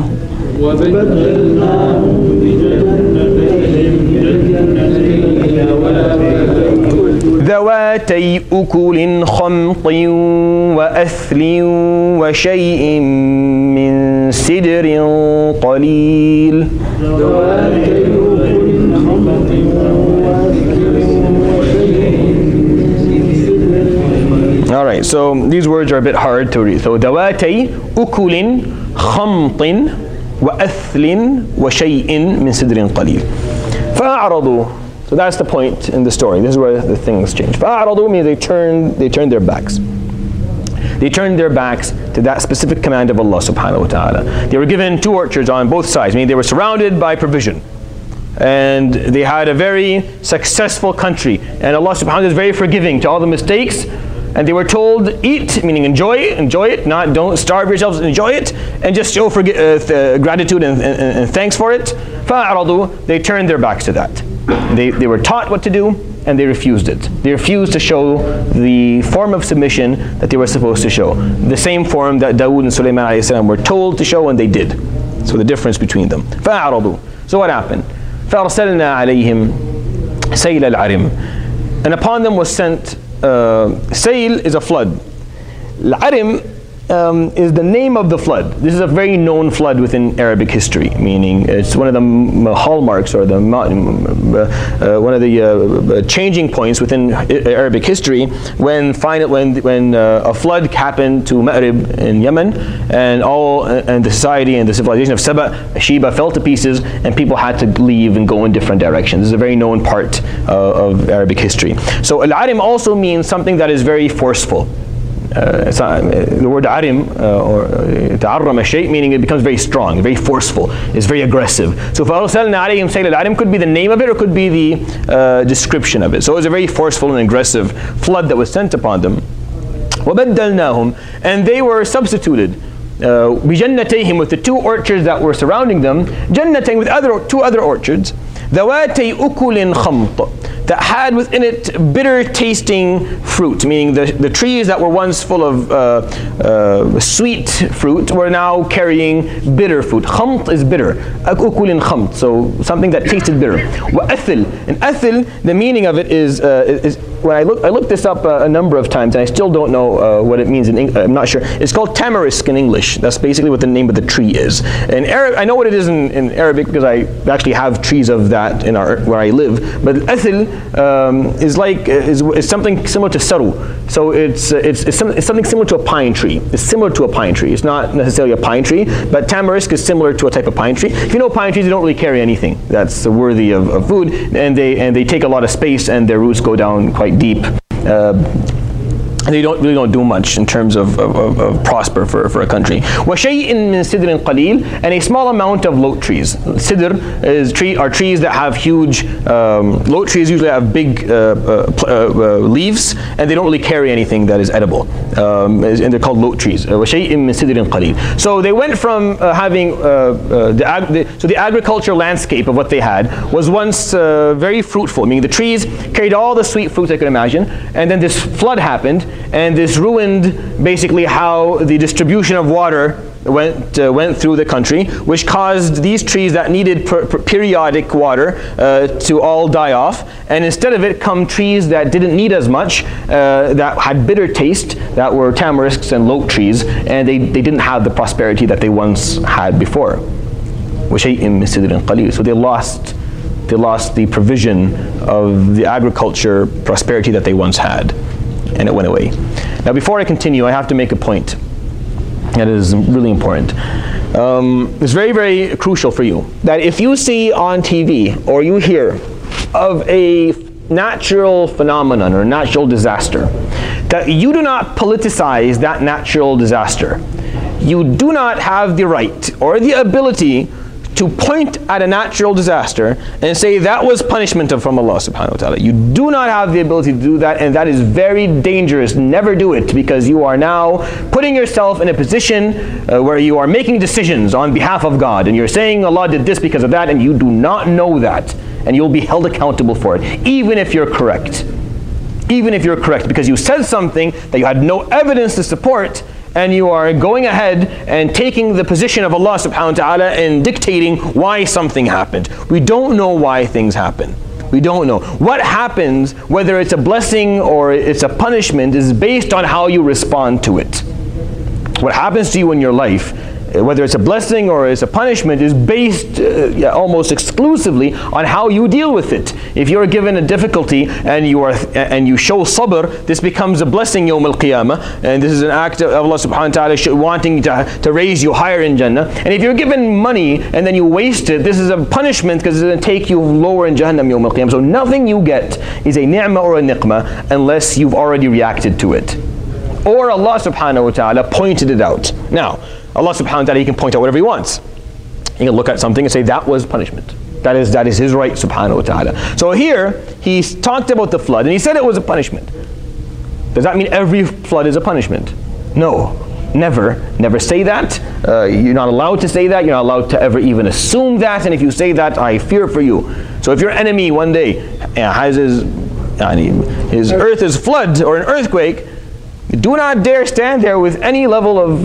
ذواتي أكل خمط وأثل وشيء من سدر قليل. All right, so these words are a bit hard to read. So ذواتي أكل خمط وأثل وشيء من سدر قليل. فأعرضوا. So that's the point in the story. This is where the things change. فَأَعْرَضُوا means they turned their backs. They turned their backs to that specific command of Allah subhanahu wa ta'ala. They were given 2 orchards on both sides, meaning they were surrounded by provision. And they had a very successful country. And Allah subhanahu wa ta'ala is very forgiving to all the mistakes. And they were told, eat, meaning enjoy it, don't starve yourselves, enjoy it, and just show gratitude and thanks for it. فَأَعْرَضُوا, they turned their backs to that. They were taught what to do, and they refused it. They refused to show the form of submission that they were supposed to show. The same form that Dawood and Sulaiman alayhi salam were told to show, and they did. So the difference between them. فَأَعْرَضُوا. So what happened? فَأَرْسَلْنَا عَلَيْهِمْ سَيْلَ الْعَرِمِ. And upon them was sent, Sail is a flood. Al-Arim is the name of the flood. This is a very known flood within Arabic history, meaning it's one of the hallmarks or the one of the changing points within Arabic history when a flood happened to Ma'rib in Yemen, and the society and the civilization of Sheba fell to pieces, and people had to leave and go in different directions. This is a very known part of Arabic history. So Al-Arim also means something that is very forceful. The word arim or ta'arram shay, meaning it becomes very strong, very forceful, it's very aggressive. So فَأَرْسَلْنَا عَلَيْهِمْ سَيْلَ الْعَرِمِ could be the name of it or could be the description of it. So it was a very forceful and aggressive flood that was sent upon them. وَبَدَّلْنَاهُمْ, and they were substituted بِجَنَّتَيْهِمْ, with the 2 orchards that were surrounding them, جَنَّتَيْهِمْ, with 2 other orchards, ذَوَاتَيْ أُكُلٍ خَمْطٍ, that had within it bitter tasting fruit, meaning the trees that were once full of sweet fruit were now carrying bitter fruit. Khamt is bitter. Ukulin khamt, so something that tasted bitter. Wa athil, and athil, the meaning of it is when I looked this up a number of times, and I still don't know what it means in English. I'm not sure. It's called tamarisk in English. That's basically what the name of the tree is. In Arab, I know what it is in Arabic because I actually have trees of that in where I live. But athil is something similar to saru. So it's something similar to a pine tree. It's similar to a pine tree. It's not necessarily a pine tree, but tamarisk is similar to a type of pine tree. If you know pine trees, they don't really carry anything that's worthy of food, and they take a lot of space, and their roots go down quite deep. They don't do much in terms of prosper for a country. وَشَيْءٍ مِّن سِدْرٍ قَلِيلٍ, and a small amount of lote trees. Sidr are trees that have huge, lote trees usually have big leaves, and they don't really carry anything that is edible. And they're called lote trees. وَشَيْءٍ مِّن سِدْرٍ قَلِيلٍ. So they went from having, the agricultural landscape of what they had was once very fruitful, meaning the trees carried all the sweet fruits I could imagine, and then this flood happened, and this ruined basically how the distribution of water went through the country, which caused these trees that needed periodic water to all die off, and instead of it come trees that didn't need as much, that had bitter taste, that were tamarisks and lote trees, and they didn't have the prosperity that they once had before. وَشَيْءٍ مِّن سِدْرٍ قَلِيلٍ. So they lost the provision of the agriculture prosperity that they once had, and it went away. Now before I continue, I have to make a point that is really important. It's very, very crucial for you that if you see on TV or you hear of a natural phenomenon or natural disaster, that you do not politicize that natural disaster. You do not have the right or the ability to point at a natural disaster and say that was punishment from Allah subhanahu wa ta'ala. You do not have the ability to do that, and that is very dangerous. Never do it, because you are now putting yourself in a position where you are making decisions on behalf of God, and you're saying Allah did this because of that, and you do not know that, and you'll be held accountable for it, even if you're correct. Even if you're correct, because you said something that you had no evidence to support, and you are going ahead and taking the position of Allah subhanahu wa ta'ala and dictating why something happened. We don't know why things happen. We don't know. What happens, whether it's a blessing or it's a punishment, is based on how you respond to it. What happens to you in your life, whether it's a blessing or it's a punishment, is based almost exclusively on how you deal with it. If you're given a difficulty and you show sabr, this becomes a blessing yawm al-qiyamah, and this is an act of Allah subhanahu wa ta'ala wanting to raise you higher in Jannah. And if you're given money and then you waste it, this is a punishment because it's going to take you lower in Jahannam yawm al-qiyamah. So nothing you get is a ni'mah or a niqmah unless you've already reacted to it, or Allah subhanahu wa ta'ala pointed it out. Now, Allah subhanahu wa ta'ala, He can point out whatever He wants. He can look at something and say that was punishment. That is His right subhanahu wa ta'ala. So here, He talked about the flood and He said it was a punishment. Does that mean every flood is a punishment? No, never. Never say that. You're not allowed to say that. You're not allowed to ever even assume that. And if you say that, I fear for you. So if your enemy one day has his earth is flood or an earthquake, do not dare stand there with any level of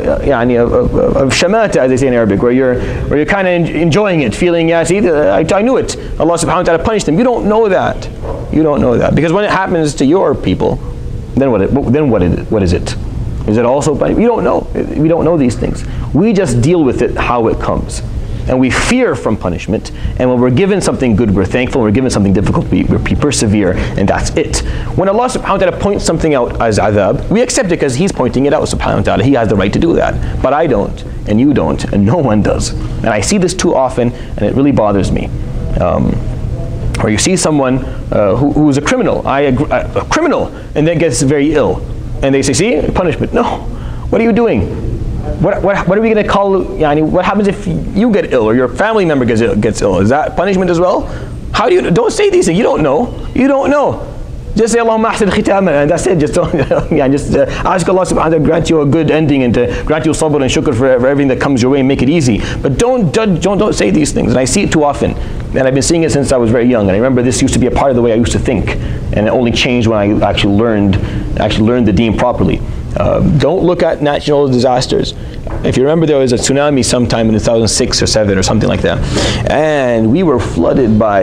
shamata, as they say in Arabic, where you're kind of enjoying it, feeling, yeah, see, I knew it. Allah subhanahu wa ta'ala punished them. You don't know that. You don't know that. Because when it happens to your people, then what is it? Is it also punishment? We don't know. We don't know these things. We just deal with it how it comes. And we fear from punishment, and when we're given something good, we're thankful. When we're given something difficult, we persevere, and that's it. When Allah subhanahu wa ta'ala points something out as adhab, we accept it because He's pointing it out subhanahu wa ta'ala. He has the right to do that. But I don't, and you don't, and no one does. And I see this too often, and it really bothers me. Where you see someone who is a criminal, a criminal, and then gets very ill. And they say, see, punishment. No. What are you doing? What are we going to call, what happens if you get ill or your family member gets ill? Is that punishment as well? Don't say these things. You don't know. You don't know. Just say Allahumma ahsin khitama, and that's it. Just don't, ask Allah subhanahu wa ta'ala to grant you a good ending and to grant you sabr and shukr for everything that comes your way and make it easy. But don't say these things. And I see it too often. And I've been seeing it since I was very young. And I remember this used to be a part of the way I used to think. And it only changed when I actually learned the deen properly. Don't look at natural disasters. If you remember, there was a tsunami sometime in 2006 or 7 or something like that, and we were flooded by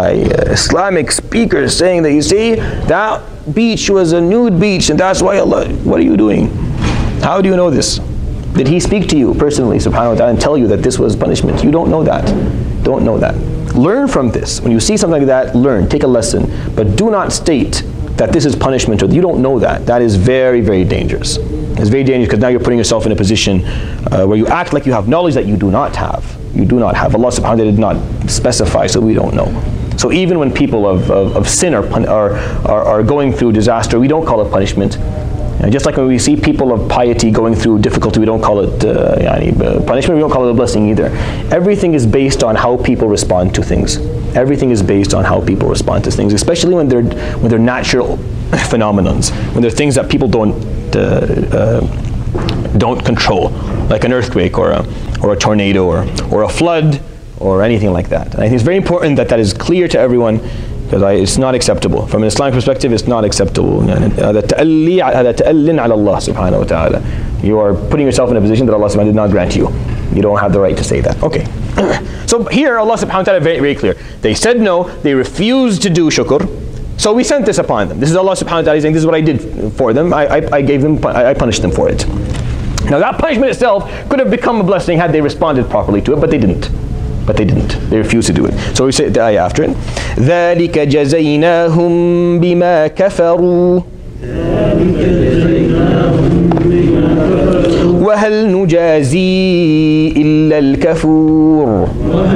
Islamic speakers saying that, you see, that beach was a nude beach and that's why Allah. What are you doing? How do you know this? Did He speak to you personally, subhanahu wa ta'ala, and tell you that this was punishment? You don't know that. Don't know that. Learn from this. When you see something like that, learn, take a lesson, but do not state that this is punishment, or you don't know that. That is very, very dangerous. It's very dangerous because now you're putting yourself in a position where you act like you have knowledge that you do not have. You do not have. Allah subhanahu wa ta'ala did not specify, so we don't know. So even when people of sin are going through disaster, we don't call it punishment. And just like when we see people of piety going through difficulty, we don't call it punishment, we don't call it a blessing either. Everything is based on how people respond to things. Everything is based on how people respond to things, especially when they're natural phenomenons, when they're things that people don't control, like an earthquake or a tornado or a flood or anything like that. And I think it's very important that is clear to everyone, because it's not acceptable. From an Islamic perspective, it's not acceptable. You are putting yourself in a position that Allah subhanahu wa ta'ala did not grant you. You don't have the right to say that. Okay. So here Allah subhanahu wa ta'ala very, very clear. They said no, they refused to do shukr. So we sent this upon them. This is Allah subhanahu wa ta'ala saying, this is what I did for them. I punished them for it. Now that punishment itself could have become a blessing had they responded properly to it, but they didn't. They refused to do it. So we say the ayah after it. ذَلِكَ جَزَيْنَاهُمْ بِمَا كَفَرُوا وَهَلْ نُجَازِي إِلَّا الْكَفُورِ.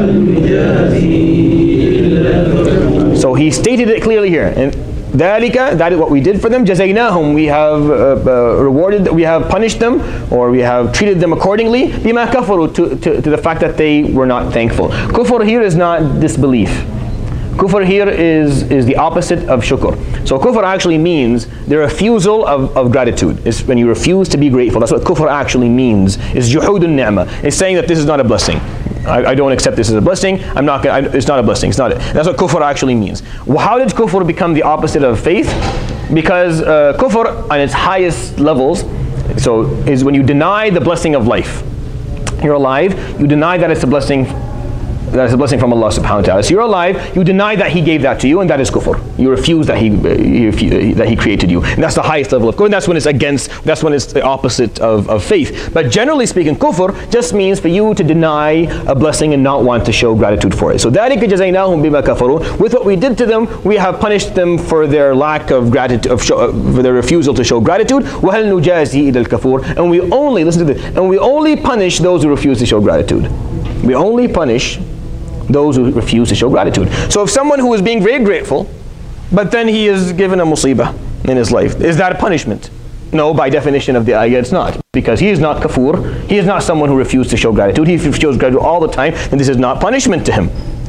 So he stated it clearly here. And ذَلِكَ, that is what we did for them. جَزَيْنَاهُمْ, we have rewarded, we have punished them, or we have treated them accordingly. بِمَا كَفَرُوا, to the fact that they were not thankful. Kufr here is not disbelief. Kufr here is the opposite of shukr. So kufr actually means the refusal of gratitude. It's when you refuse to be grateful. That's what kufr actually means. It's juhudun ni'mah. It's saying that this is not a blessing. I don't accept this as a blessing. It's not a blessing. It's not it. That's what kufr actually means. How did kufr become the opposite of faith? Because kufr on its highest levels, so is when you deny the blessing of life. You're alive, you deny that it's a blessing. That is a blessing from Allah subhanahu wa ta'ala. So you're alive, you deny that He gave that to you, and that is kufr. You refuse that He created you. And that's the highest level of kufr. And that's when it's the opposite of faith. But generally speaking, kufr just means for you to deny a blessing and not want to show gratitude for it. So ذَلِكَ جَزَيْنَاهُمْ بِمَا كَفَرُوا. With what we did to them, we have punished them for their lack of gratitude, for their refusal to show gratitude. وَهَلْ نُجَازِي إِلَى الْكَفُورِ. And we only, listen to this, and we only punish those who refuse to show gratitude. We only punish those who refuse to show gratitude. So if someone who is being very grateful, but then he is given a musibah in his life, is that a punishment? No, by definition of the ayah, it's not. Because he is not kafur, he is not someone who refused to show gratitude. He shows gratitude all the time, and this is not punishment to him.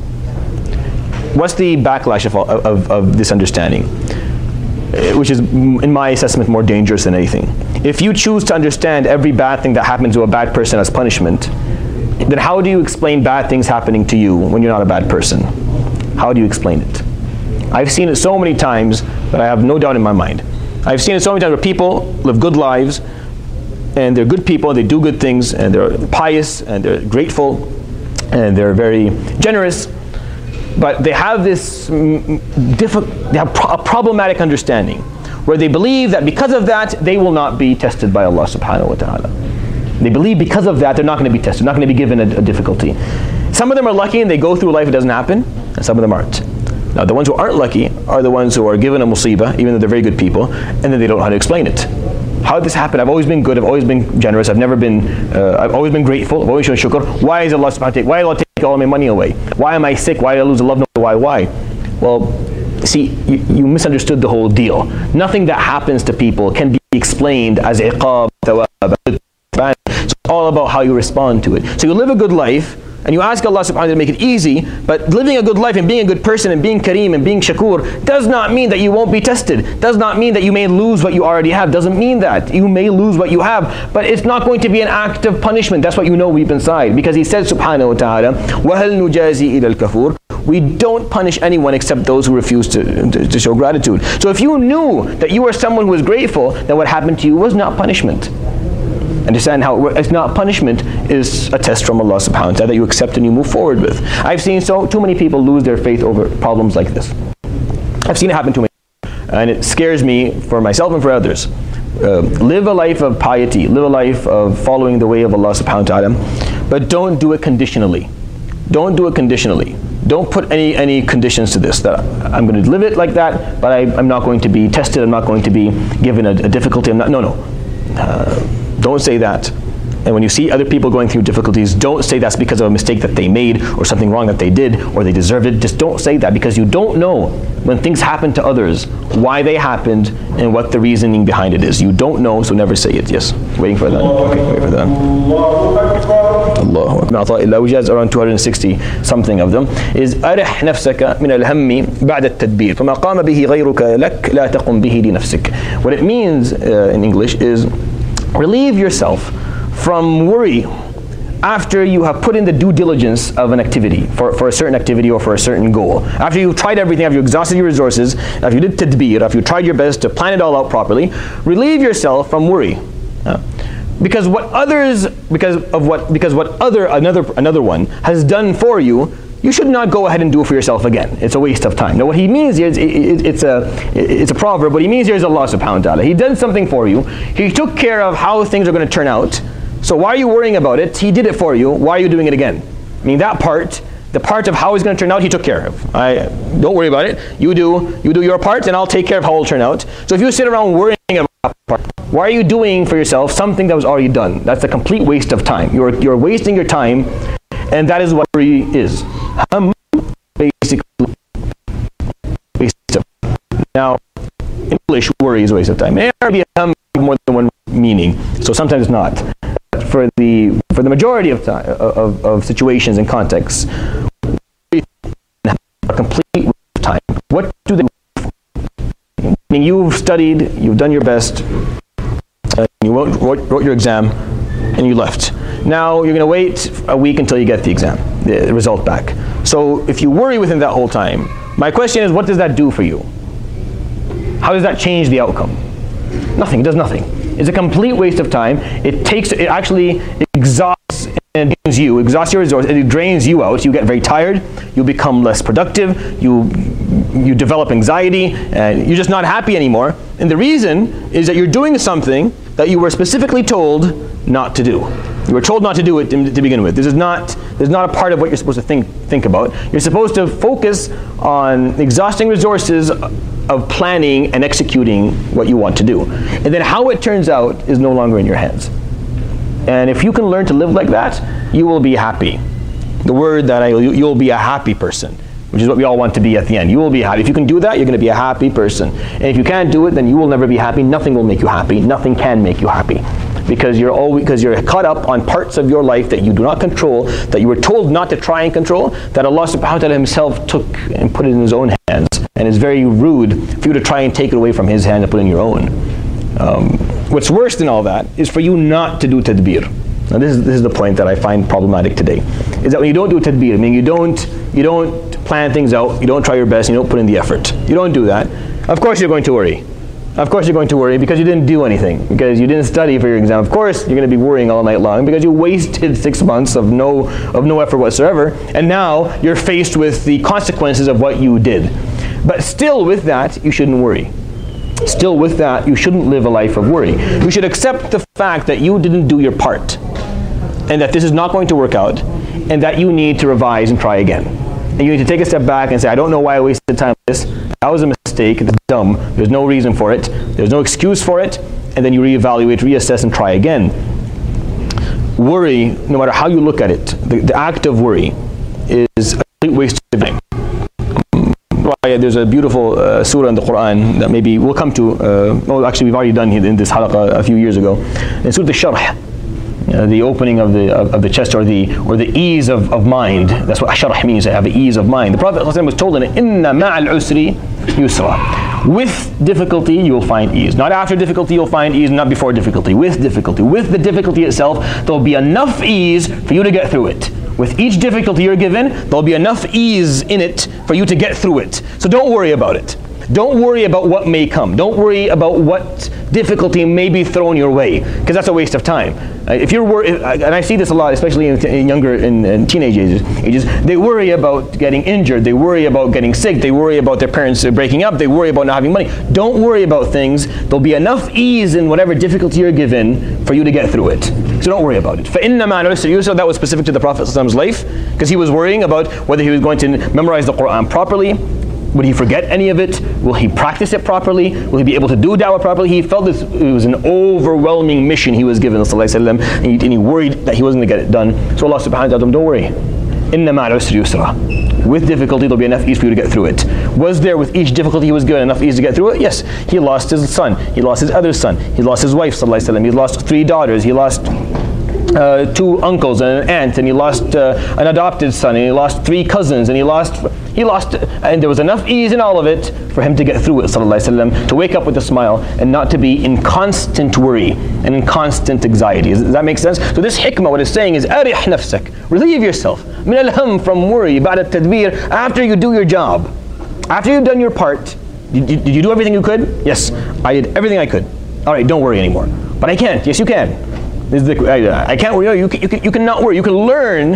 What's the backlash of this understanding? Which is, in my assessment, more dangerous than anything. If you choose to understand every bad thing that happens to a bad person as punishment, then how do you explain bad things happening to you when you're not a bad person? How do you explain it? I've seen it so many times that I have no doubt in my mind. I've seen it so many times where people live good lives, and they're good people, they do good things, and they're pious, and they're grateful, and they're very generous, but they have this a problematic understanding, where they believe that because of that, they will not be tested by Allah subhanahu wa ta'ala. They believe because of that they're not going to be tested, not going to be given a difficulty. Some of them are lucky and they go through life, it doesn't happen, and some of them aren't. Now the ones who aren't lucky are the ones who are given a musibah, even though they're very good people, and then they don't know how to explain it. How did this happen? I've always been good, I've always been generous, I've always been grateful, I've always shown shukr. Why is Allah subhanahu wa ta'ala, why did Allah take all my money away? Why am I sick? Why did I lose a loved one? Why? Well, see, you misunderstood the whole deal. Nothing that happens to people can be explained as iqab, thawab. It's all about how you respond to it. So you live a good life, and you ask Allah subhanahu wa ta'ala to make it easy, but living a good life and being a good person and being kareem and being shakur does not mean that you won't be tested. Does not mean that you may lose what you already have. Doesn't mean that. You may lose what you have, but it's not going to be an act of punishment. That's what you know deep inside. Because He said subhanahu wa ta'ala, وَهَلْ نُجَازِي إِلَى الْكَفُورِ. We don't punish anyone except those who refuse to show gratitude. So if you knew that you were someone who was grateful, then what happened to you was not punishment. Understand how it's not punishment, is a test from Allah subhanahu wa ta'ala that you accept and you move forward with. I've seen too many people lose their faith over problems like this. I've seen it happen to me, and it scares me for myself and for others. Live a life of piety, live a life of following the way of Allah subhanahu wa ta'ala, but don't do it conditionally. Don't do it conditionally. Don't put any conditions to this, that I'm going to live it like that, but I'm not going to be tested, I'm not going to be given a difficulty. No. Don't say that. And when you see other people going through difficulties, don't say that's because of a mistake that they made or something wrong that they did or they deserved it. Just don't say that, because you don't know when things happen to others why they happened and what the reasoning behind it is. You don't know, so never say it. Yes, waiting for that. Okay, wait for that. Allahu Akbar. Which has around 260 something of them, is أرح نفسك من الهم بعد التدبير فما قام به غيرك لك لا تقم به لنفسك. What it means in English is relieve yourself from worry after you have put in the due diligence of an activity, for a certain activity or for a certain goal. After you've tried everything, after you exhausted your resources, after you did tadbir, after you tried your best to plan it all out properly, relieve yourself from worry. Because what another one has done for you, you should not go ahead and do it for yourself again. It's a waste of time. Now what he means here, it's a proverb, what he means here is Allah subhanahu wa ta'ala. He did something for you. He took care of how things are going to turn out. So why are you worrying about it? He did it for you. Why are you doing it again? I mean, that part, the part of how it's going to turn out, He took care of. Don't worry about it. You do your part, and I'll take care of how it'll turn out. So if you sit around worrying about part. Why are you doing for yourself something that was already done? That's a complete waste of time. You're wasting your time, and that is what worry is. Basically, waste of time. Now, in English, worry is a waste of time. It may be more than one meaning, so sometimes it's not. For the majority of time, of situations and contexts, a complete waste of time. What do they do? I mean, you've studied, you've done your best, you wrote your exam, and you left. Now you're going to wait a week until you get the exam, the result back. So if you worry within that whole time, my question is, what does that do for you? How does that change the outcome? Nothing. It does nothing. It's a complete waste of time. It actually exhausts and drains you, exhausts your resources, and it drains you out. You get very tired. You become less productive. You develop anxiety, and you're just not happy anymore. And the reason is that you're doing something that you were specifically told not to do. You were told not to do it to begin with. This is not a part of what you're supposed to think about. You're supposed to focus on exhausting resources of planning and executing what you want to do. And then how it turns out is no longer in your hands. And if you can learn to live like that, you will be happy. The word that you'll be a happy person, which is what we all want to be at the end. You will be happy. If you can do that, you're going to be a happy person. And if you can't do it, then you will never be happy. Nothing will make you happy. Nothing can make you happy. Because you're caught up on parts of your life that you do not control, that you were told not to try and control, that Allah subhanahu wa ta'ala himself took and put it in his own hands. And it's very rude for you to try and take it away from his hand and put it in your own. What's worse than all that is for you not to do tadbir. Now this is the point that I find problematic today. Is that when you don't do tadbir, I mean you don't plan things out, you don't try your best, you don't put in the effort. You don't do that. Of course you're going to worry. Of course you're going to worry because you didn't do anything, because you didn't study for your exam. Of course you're going to be worrying all night long because you wasted 6 months of no effort whatsoever, and now you're faced with the consequences of what you did. But still with that, you shouldn't worry. Still with that, you shouldn't live a life of worry. You should accept the fact that you didn't do your part, and that this is not going to work out, and that you need to revise and try again. And you need to take a step back and say, I don't know why I wasted time on this. That was a mistake. It's dumb. There's no reason for it. There's no excuse for it. And then you reevaluate, reassess, and try again. Worry, no matter how you look at it, the act of worry is a complete waste of time. There's a beautiful surah in the Quran that maybe we'll come to. Actually, we've already done it in this halaqah a few years ago. In Surah Al-Sharh, the opening of the chest, or the ease of mind. That's what sharh means, to have ease of mind. The Prophet ﷺ was told in it, Inna ma'al usri yusra. With difficulty you will find ease. Not after difficulty you'll find ease, not before difficulty. With difficulty. With the difficulty itself, there'll be enough ease for you to get through it. With each difficulty you're given, there'll be enough ease in it for you to get through it. So don't worry about it. Don't worry about what may come. Don't worry about what difficulty may be thrown your way, because that's a waste of time. If you're worried, and I see this a lot, especially in younger and teenage ages, they worry about getting injured, they worry about getting sick, they worry about their parents breaking up, they worry about not having money. Don't worry about things. There'll be enough ease in whatever difficulty you're given for you to get through it. So don't worry about it. فَإِنَّ مَعَ الْعُسْرِ يُسْرًا, that was specific to the Prophet's life, because he was worrying about whether he was going to memorize the Quran properly. Would he forget any of it? Will he practice it properly? Will he be able to do da'wah properly? He felt it was an overwhelming mission he was given, and he worried that he wasn't going to get it done. So Allah subhanahu wa ta'ala told him, don't worry. Inna ma'al usri yusra. With difficulty, there'll be enough ease for you to get through it. Was there with each difficulty he was given enough ease to get through it? Yes. He lost his son. He lost his other son. He lost his wife, he lost 3 daughters. He lost 2 uncles and an aunt, and he lost an adopted son, and he lost 3 cousins, and he lost, and there was enough ease in all of it for him to get through it, to wake up with a smile and not to be in constant worry and in constant anxiety. Does that make sense? So this hikmah, what it's saying is, arih nafsak, relieve yourself, min al-ham, from worry, ba'd al-tadbir, after you do your job, after you've done your part. Did you do everything you could? Yes, I did everything I could. All right, don't worry anymore. But I can't. Yes, you can. I can't worry. You can not worry. You can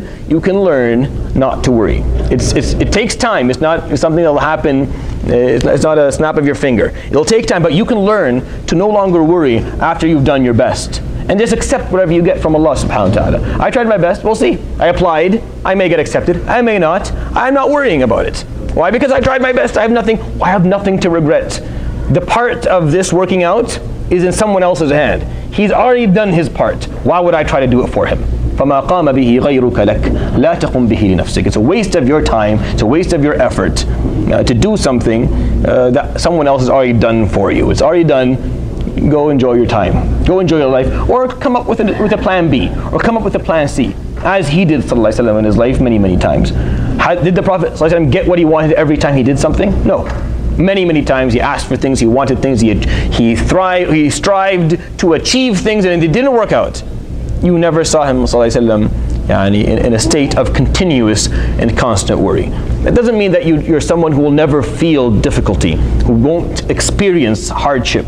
learn not to worry. It takes time. It's not something that'll happen. It's not a snap of your finger. It'll take time, but you can learn to no longer worry after you've done your best. And just accept whatever you get from Allah subhanahu wa ta'ala. I tried my best. We'll see. I applied. I may get accepted. I may not. I'm not worrying about it. Why? Because I tried my best. I have nothing to regret. The part of this working out is in someone else's hand. He's already done his part. Why would I try to do it for him? فَمَا قَامَ بِهِ غَيْرُكَ لَكَ لَا تَقُمْ بِهِ لِنَفْسِكَ. It's a waste of your time, it's a waste of your effort to do something that someone else has already done for you. It's already done. Go enjoy your time. Go enjoy your life. Or come up with a plan B. Or come up with a plan C. As he did sallallahu alaihi wasallam in his life many, many times. Did the Prophet sallallahu alaihi wasallam get what he wanted every time he did something? No. Many, many times he asked for things, he wanted things, he strived to achieve things, and it didn't work out. You never saw him sallallahu alaihi wasallam in a state of continuous and constant worry. That doesn't mean that you're someone who will never feel difficulty, who won't experience hardship,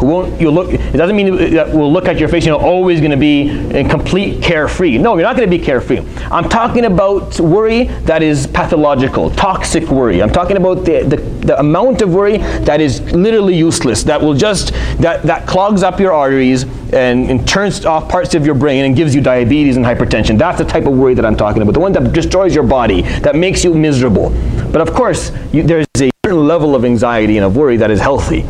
it doesn't mean that we'll look at your face, you're always going to be in complete carefree. No, you're not going to be carefree. I'm talking about worry that is pathological, toxic worry. I'm talking about the amount of worry that is literally useless, that will that clogs up your arteries and turns off parts of your brain and gives you diabetes and hypertension. That's the type of worry that I'm talking about, the one that destroys your body, that makes you miserable. But of course, there's a certain level of anxiety and of worry that is healthy.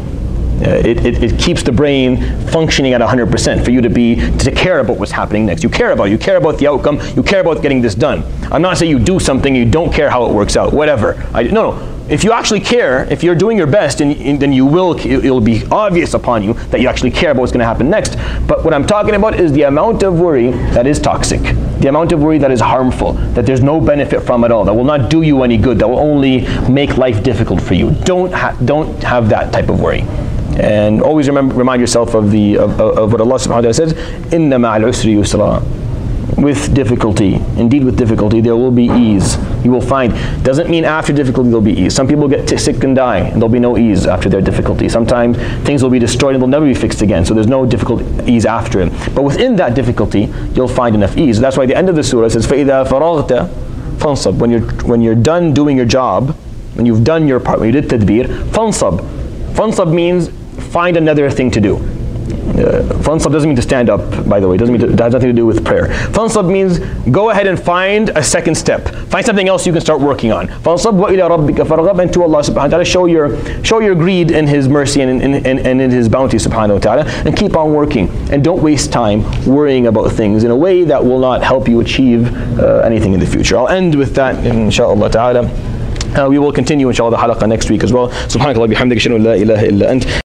It keeps the brain functioning at 100% for you to care about what's happening next. You care about the outcome, you care about getting this done. I'm not saying you do something, you don't care how it works out, whatever. No. If you actually care, if you're doing your best, then it'll be obvious upon you that you actually care about what's going to happen next. But what I'm talking about is the amount of worry that is toxic, the amount of worry that is harmful, that there's no benefit from at all, that will not do you any good, that will only make life difficult for you. Don't have that type of worry. And always remind yourself of what Allah subhanahu wa ta'ala says, إِنَّ مَعَ الْعُسْرِ يُسْرًا. With difficulty, indeed with difficulty, there will be ease. You will find, doesn't mean after difficulty there'll be ease. Some people get sick and die, and there'll be no ease after their difficulty. Sometimes things will be destroyed and they'll never be fixed again, so there's no ease after it. But within that difficulty, you'll find enough ease. That's why the end of the surah says, فَإِذَا فَرَغْتَ فَانْصَبْ. When you're done doing your job, when you've done your part, when you did tadbir, fansab. Fansab means find another thing to do. Fansab doesn't mean to stand up, by the way. It has nothing to do with prayer. Fansab means go ahead and find a second step. Find something else you can start working on. Fansab wa ila rabbika farghab, and to Allah subhanahu wa ta'ala show your greed in His mercy and in His bounty subhanahu wa ta'ala, and keep on working. And don't waste time worrying about things in a way that will not help you achieve anything in the future. I'll end with that, inshaAllah ta'ala. We will continue inshallah the halaqah next week as well. Subhanakallah bihamdika ashhadu an la ilaha illa ant.